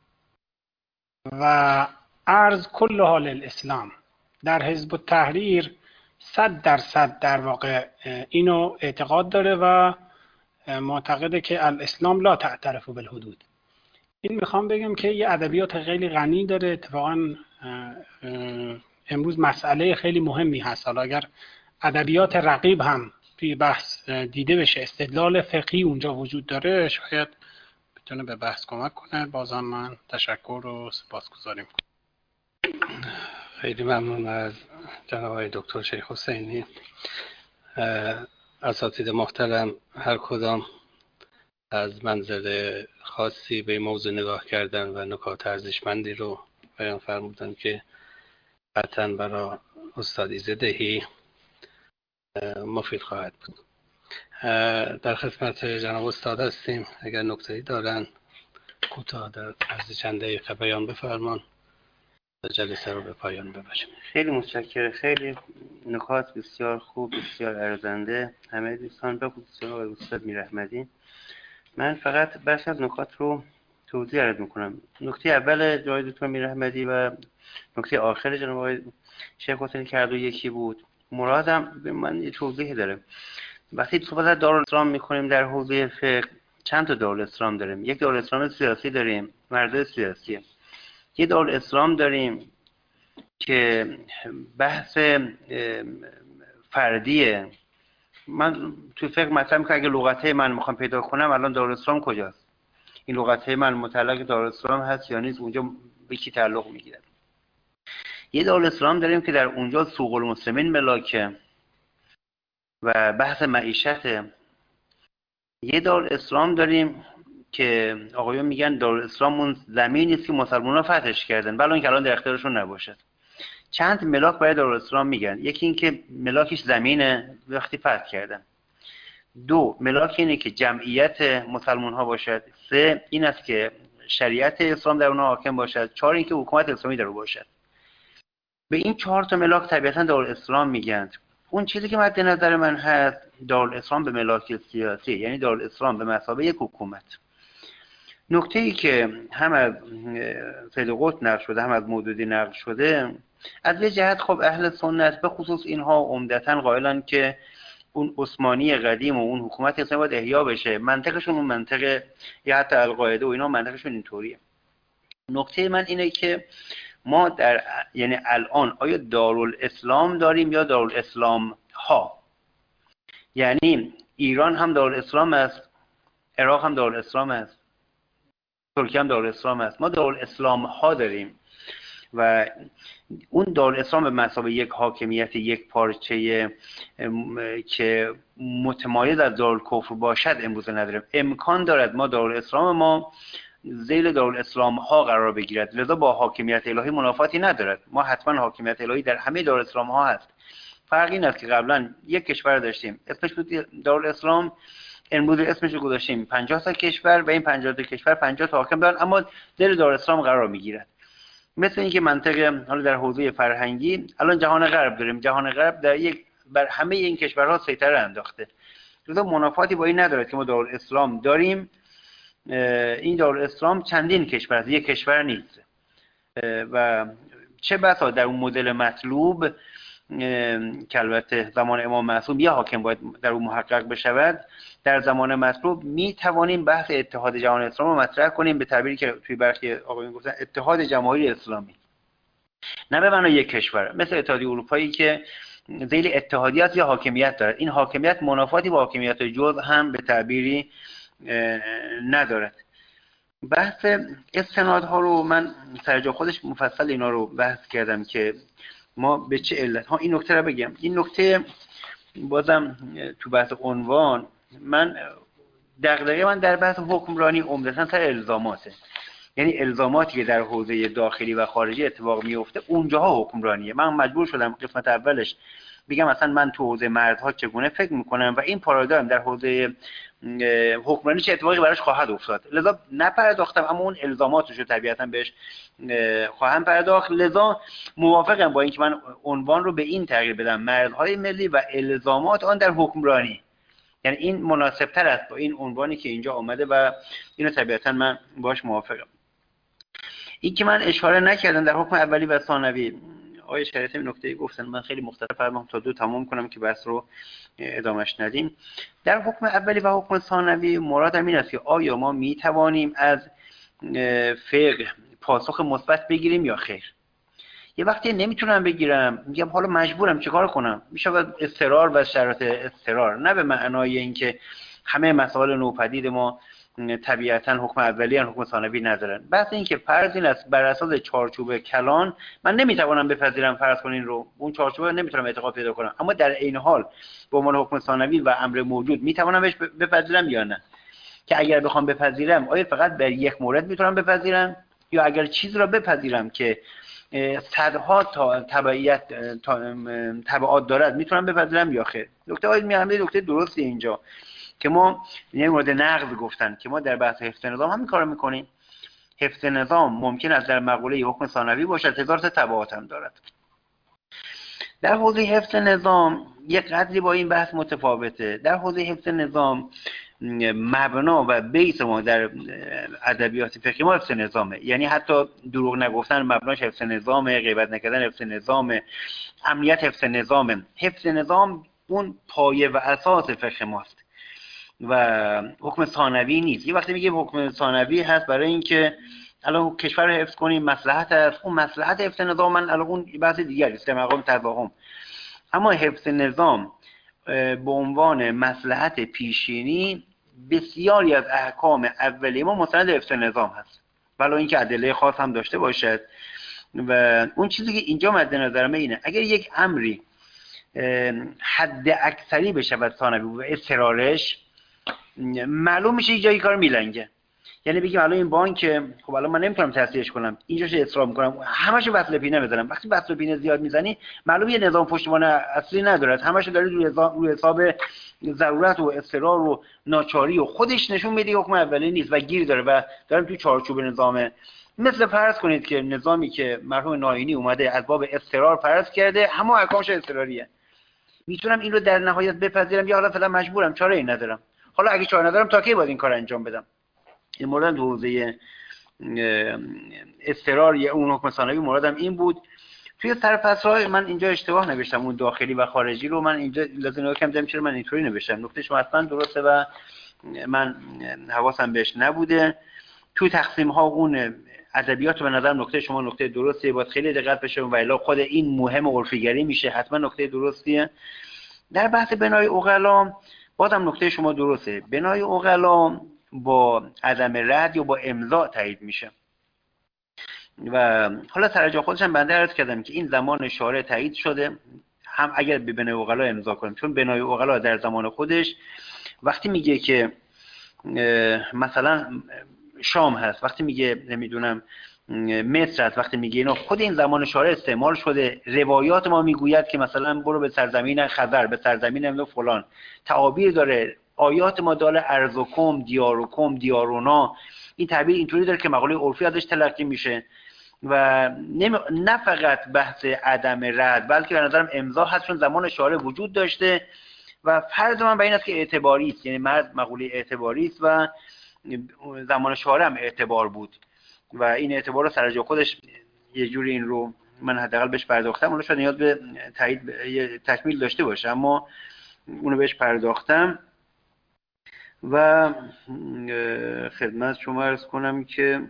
و ارز کل حال الاسلام. در حزب التحریر صد درصد در واقع اینو اعتقاد داره و معتقده که الاسلام لا تعترف بالحدود. این میخوام بگم که یه ادبیات خیلی غنی داره. اتفاقا امروز مسئله خیلی مهمی هست. حالا اگر ادبیات رقیب هم توی بحث دیده بشه، استدلال فقهی اونجا وجود داره، شاید بتونه به بحث کمک کنه. بازم من تشکر و سپاسگزاری میکنم. خیلی ممنون از جناب آقای دکتر شیخ حسینی. اساتید محترم هر کدام از منظر خاصی به موضوع نگاه کردن و نکات ارزشمندی رو بیان فرمودن که قطعا برای استاد ایزدهی مفید خواهد بود. در خدمت جناب استاد هستیم. اگر نکته‌ای دارن کوتاه در عرض چند دقیقه بیان بفرمان و جلسه رو به پایان ببریم. خیلی متشکرم. خیلی نکات بسیار خوب، بسیار ارزنده. همه دوستان به خصوص آقای استاد میراحمدی. من فقط بخش از نکات رو توضیح عرض میکنم. نکته اول جای دکتر میراحمدی و نکته آخر جناب آقای شیخ حسینی که هر دو یکی بود. مرادم به من یه توضیحی داره. وقتی صحبت از دارالاسلام میکنیم در حوزه فقه، چند تا دارالاسلام داریم. یک دارالاسلام سیاسی داریم، مرد سیاسی. یک دارالاسلام داریم که بحث فردیه. من تو فقه مطرح میکنم اگه لغته من میخوام پیدا کنم الان دارالاسلام کجاست، این لغته من متعلق دارالاسلام هست یا نیست، اونجا به کی تعلق میگیره. یه دارالاسلام داریم که در اونجا سوق المسلمین ملاکه و بحث معیشت. یه دارالاسلام داریم که آقایون میگن دارالاسلام اون زمینی است که مسلمان‌ها فتحش کردن ولی اون که الان در اختیارشون نباشد. چند ملاک برای دارالاسلام میگن. یکی این که ملاکش زمینه وقتی فتح کردن. دو، ملاک اینه که جمعیت مسلمان ها باشد. سه، این است که شریعت اسلام در اونها حاکم باشد. چهار، این که حکومت اسلامی در اون باشد. به این چهار تا ملاک طبیعتا دارالاسلام میگن. اون چیزی که مد نظر من هست، دارالاسلام به ملاک سیاسی، یعنی دارالاسلام به مثابه یک حکومت. نکته ای که هم از سید قطب نقل شده هم از مودودی نقل شده، از یه جهت خب اهل سنت به خصوص اینها عمدتاً قائلن که اون عثمانی قدیم و اون حکومت اسلامی باید احیا بشه. منطقشون اون منطقه یا حتی القاعده و اینا منطقشون اینطوریه. نکته من اینه که ما در یعنی الان آیا دارالاسلام داریم یا دارالاسلام ها؟ یعنی ایران هم دارالاسلام است، عراق هم دارالاسلام است، ترکیه هم دارالاسلام است. ما دارالاسلام ها داریم و اون دارالاسلام به مثابه یک حاکمیت یک پارچه که متمایز از دارالکفر باشد امروزه نداریم. امکان دارد ما دارالاسلام ما ذیل دارالاسلام ها قرار بگیرد، لذا با حاکمیت الهی منافاتی ندارد. ما حتما حاکمیت الهی در همه دارالاسلام ها هست. فرق این است که قبلا یک کشور داشتیم اسمش بود دارالاسلام، امروز اسمش رو گذاشتیم پنجاه تا کشور و این پنجاه تا کشور پنجاه تا حاکم دارن اما ذیل دارالاسلام قرار میگیرد. مثل اینکه منطقه حالا در حوزه فرهنگی الان جهان غرب داریم، جهان غرب در یک بر همه این کشورها سیطره انداخته، لذا منافاتی با این ندارد که ما دارالاسلام داریم. این دارالاسلام چندین کشور است، یک کشور نیست و چه بسا در اون مدل مطلوب که البته زمان امام معصوم یه حاکم باید در اون محقق بشود، در زمان مطلوب می توانیم بحث اتحاد جهان اسلام رو مطرح کنیم به تعبیری که توی برخی آقایون گفتن اتحاد جماهیر اسلامی، نه به معنای یک کشور مثل اتحادیه اروپایی که ذیل اتحادیه است یا حاکمیت دارد. این حاکمیت منافاتی با حاکمیت جزء هم به تعبیری ندارد. بحث استنادها رو من سر جا خودش مفصل اینا رو بحث کردم که ما به چه علت ها. این نکته رو بگم، این نکته بازم تو بحث عنوان من دغدغه من در بحث حکمرانی عمدتاً سر الزاماته، یعنی الزاماتی که در حوزه داخلی و خارجی اتفاق میفته اونجاها حکمرانیه. من مجبور شدم قسمت اولش بگم اصلا من تو حوزه مرزها چگونه فکر میکنم و این پارادایم در حوزه حکمرانی چه اتفاقی براش خواهد افتاد، لذا نپرداختم اما اون الزاماتش رو طبیعتا بهش خواهم پرداخت. لذا موافقم با اینکه من عنوان رو به این تغییر بدم، مرزهای ملی و الزامات آن در حکمرانی، یعنی این مناسب تر است با این عنوانی که اینجا آمده و اینو طبیعتا من باش موافقم. این که من اشاره نکردم در حکم اولی و ثانوی، آقای شریعتی نکته گفتن من خیلی مختصر فرمام تا دو تمام کنم که بحث رو ادامش ندیم. در حکم اولی و حکم ثانوی مرادم این است که آیا ما می توانیم از فقه پاسخ مثبت بگیریم یا خیر. یه وقتی نمیتونم بگیرم میگم حالا مجبورم چیکار کنم، میشه اضطرار و شرایط اضطرار، نه به معنای اینکه همه مسائل نوپدید ما طبیعتا حکم اولی و حکم ثانوی ندارن. بحث این که فرض این است بر اساس چارچوب کلان من نمیتوانم بپذیرم فرض کنین رو اون چارچوب نمیتونم اعتقاد پیدا کنم، اما در عین حال به عنوان حکم ثانوی و امر موجود میتوانم بهش بپذیرم یا نه، که اگر بخوام بپذیرم آیا فقط در یک مورد میتونم بپذیرم یا اگر چیز را بپذیرم که صدها تا تبعیت تبعات دارد میتونم بپذیرم یا خیر. نکته های میامده نکته درستی اینجا که ما یه مورد نقض گفتن که ما در بحث حفظ نظام همین کارو میکنیم. حفظ نظام ممکن است در مقوله حکم ثانوی باشد، هزار تا تبعات هم دارد. در حوزه حفظ نظام یک قدری با این بحث متفاوته. در حوزه حفظ نظام مبنا و بیس ما در ادبیات فقهی ما حفظ نظامه، یعنی حتی دروغ نگفتن مبناش حفظ نظامه، غیبت نکردن حفظ نظامه، امنیت حفظ نظامه. حفظ نظام اون پایه و اساس فقه ماست و حکم ثانوی نیست. یه وقتی میگه حکم ثانوی هست برای اینکه الان کشور رو حفظ کنیم مصلحت است، اون مصلحت حفظ نظام من الان اون بحث دیگری است، مقام تفاهم. اما حفظ نظام به عنوان مصلحت پیشینی بسیاری از احکام اولیه ما مستند حفظ نظام هست، ولی اینکه ادله خاص هم داشته باشد. و اون چیزی که اینجا مد نظرمه اینه اگر یک امری حد اکثری بشود ثانوی و اضطرارش معلوم میشه جایی کار میلنگه. یعنی بگیم الان این بانک خب الان من نمیتونم تصحیحش کنم، اینجاش اصرار میکنم همشو وصل پینه بزنم. وقتی وصل پینه زیاد میزنی معلوم یه نظام پشتوانه اصلی نداره، همشو داره روی روی حساب ضرورت و اضطرار و ناچاری و خودش نشون میده حکم اولی نیست و گیر داره و داریم تو چارچوب نظامه. مثل فرض کنید که نظامی که مرحوم ناینی اومده از باب اضطرار فرض کرده، همه احکامش اضطراریه. میتونم این رو در نهایت بپذیرم یا حالا فعلا مجبورم، چاره ای ندارم. حالا اگه چاره ندارم تا کی باید این کار انجام بدم؟ این مورد حوزه اضطرار یا اون حکم ثانوی موردم این بود. توی سرفصل‌های من اینجا اشتباه نوشتم، اون داخلی و خارجی رو من اینجا لازم نگاه کنم چرا من اینطوری نوشتم. نکته شما اصلا درسته و من حواسم بهش نبوده. توی تقسیم ها اون ادبیات به نظر نکته شما نکته درستیه، باید خیلی دقت بشه و الا خود این مهم عرفیگری میشه، حتما نکته درستیه. در بحث بنای عقلا بازم نکته شما درسته، بنای عقلا با عدم رد یا با امضا تایید میشه و حالا سر جا خودش هم بنده عرض کردم که این زمان شارع تایید شده، هم اگر به بنای عقلا امضا کنیم، چون بنای عقلا در زمان خودش وقتی میگه که مثلا شام هست، وقتی میگه نمیدونم مصر هست، وقتی میگه اینا، خود این زمان شارع استعمال شده. روایات ما میگوید که مثلا برو به سرزمین خزر، به سرزمین نمیدونم فلان، تعابیر داره. آیات ما داره ارزکم، دیارکم، دیارونا، این تعبیر اینطوری داره که مقاله عرفی ازش تلقی میشه و نه فقط بحث عدم رد بلکه به نظرم امضا هست، چون زمان شارع وجود داشته و فرض من بر این است که اعتباری است، یعنی مرد مقوله اعتباری است و زمان شارع هم اعتبار بود و این اعتبار رو سر جای خودش یه جوری این رو من حداقل بهش پرداختم. اون شاید نیاز به تایید تکمیل داشته باشه اما اونو بهش پرداختم و خدمت شما عرض کنم که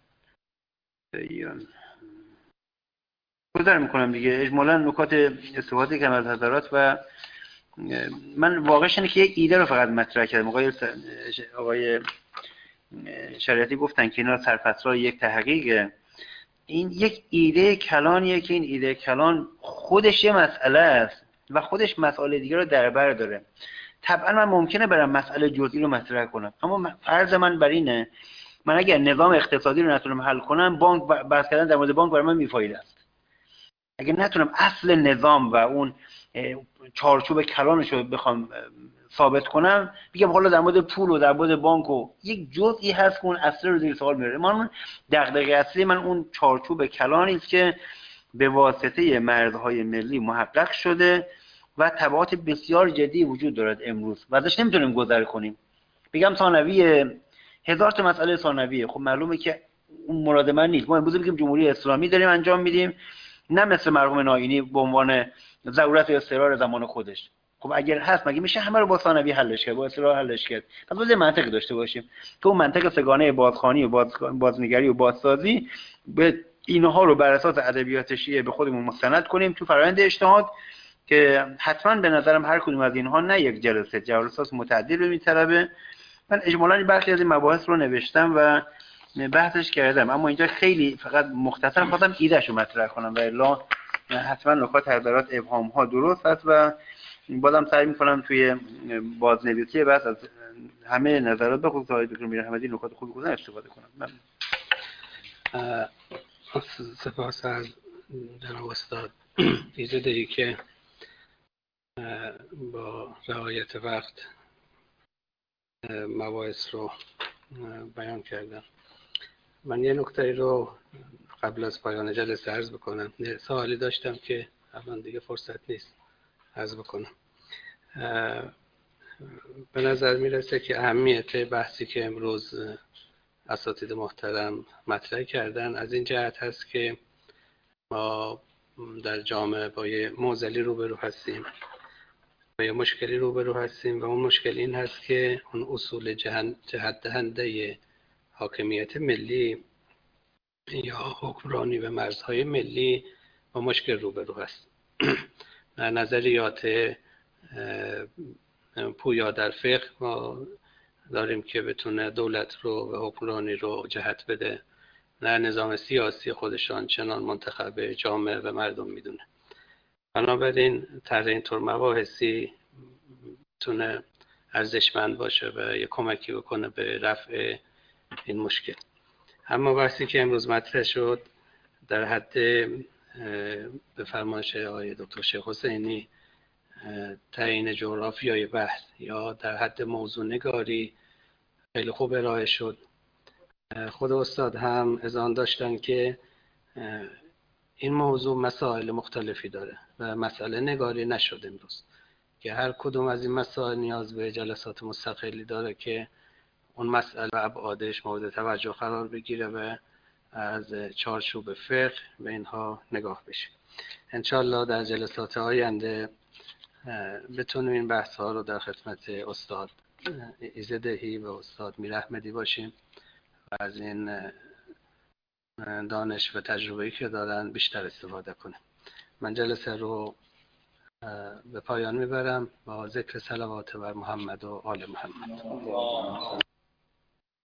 گذر میکنم دیگه. اجمالا نکات استفاده کردم از حضرات و من واقعش اینه که یک ایده رو فقط مطرح کردم. آقای آقای شریعتی گفتن که اینا سرفصل‌های یک تحقیقه. این یک ایده کلانیه که این ایده کلان خودش یه مسئله است و خودش مسئله دیگه رو در بر داره. طبعا من ممکنه برم مسئله جزئی رو مطرح کنم اما فرض من بر اینه من اگر نظام اقتصادی رو نتونم حل کنم، بانک بحث کردن در مورد بانک برای من میفایده است. اگر نتونم اصل نظام و اون چارچوب کلانش رو بخوام ثابت کنم، میگم حالا در مورد پول و در مورد بانک و یک جزئی هست که اون اصل رو زیر سوال میاره. من دغدغه اصلی من اون چارچوب کلانی است که به واسطه مرزهای ملی محقق شده و تبعات بسیار جدی وجود دارد امروز و ازش نمیتونیم گذر کنیم. بگم ثانویه، هزار تا مسئله ثانویه، خب معلومه که اون مراد من نیست. ما امروز میگیم جمهوری اسلامی داریم انجام میدیم، نه مثل مرحوم ناینی به عنوان ضرورت اضطرار زمان خودش. خب اگر هست مگه میشه همه رو با ثانوی حلش کرد، با اصطلاح حلش کرد؟ پس باید منطقی داشته باشیم که اون منطق سگانه بازخوانی و باز... بازنگری و بازسازی به اینها رو بر اساس ادبیات شیعه به خودمون مستند کنیم تو فرآیند اجتهاد که حتما به نظرم هر کدوم از اینها نه یک جلسه، جلسات متعدد میطلبه. من اجمالاً برخی از این مباحث رو نوشتم و بحثش کردم اما اینجا خیلی فقط مختصر خواستم ایدهشو مطرح کنم و الا حتما نکات حضرات ابهام ها درست هست و بازم سعی میکنم توی بازنویسی بحث از همه نظرات به خصوص آقای دکتر میرحمدی نکات خوبی گفتن استفاده کنم. من سپاس از جناب استاد ایزدی که با رعایت وقت مباحث رو بیان کردم. من یه نکته رو قبل از پایان جلسه عرض بکنم. سوالی داشتم که الان دیگه فرصت نیست عرض بکنم. به نظر میرسه که اهمیت بحثی که امروز اساتید محترم مطرح کردن از این جهت هست که ما در جامعه با یه معضلی روبرو هستیم، با یه مشکلی روبرو هستیم و اون مشکل این هست که اون اصول جهت دهنده حاکمیت ملی یا حکمرانی به مرزهای ملی با مشکل روبرو هست. نظریات پویا در فقه ما داریم که بتونه دولت رو و حکمرانی رو جهت بده، نه نظام سیاسی خودشان چنان منتخب جامعه و مردم میدونه. بنابراین طرح اینطور مباحثی بتونه ارزشمند باشه و یه کمکی بکنه به رفع این مشکل. اما بحثی که امروز مطرح شد در حد به فرمایش آقای دکتر شیخ حسینی تعیین جغرافیای بحث یا در حد موضوع نگاری خیلی خوب ارائه شد. خود استاد هم اذعان داشتن که این موضوع مسائل مختلفی داره و مسئله نگاری نشد امروز که هر کدوم از این مسائل نیاز به جلسات مستقلی داره که اون مسئله ابعادش مورد توجه قرار بگیره و از چارچوب فقه به اینها نگاه بشه. انشالله در جلسات آینده بتونیم این بحث ها رو در خدمت استاد ایزدی و استاد میرحمدی باشیم و از این دانش و تجربه‌ای که دارن بیشتر استفاده کنیم. من جلسه رو به پایان میبرم با ذکر صلوات بر محمد و آل محمد.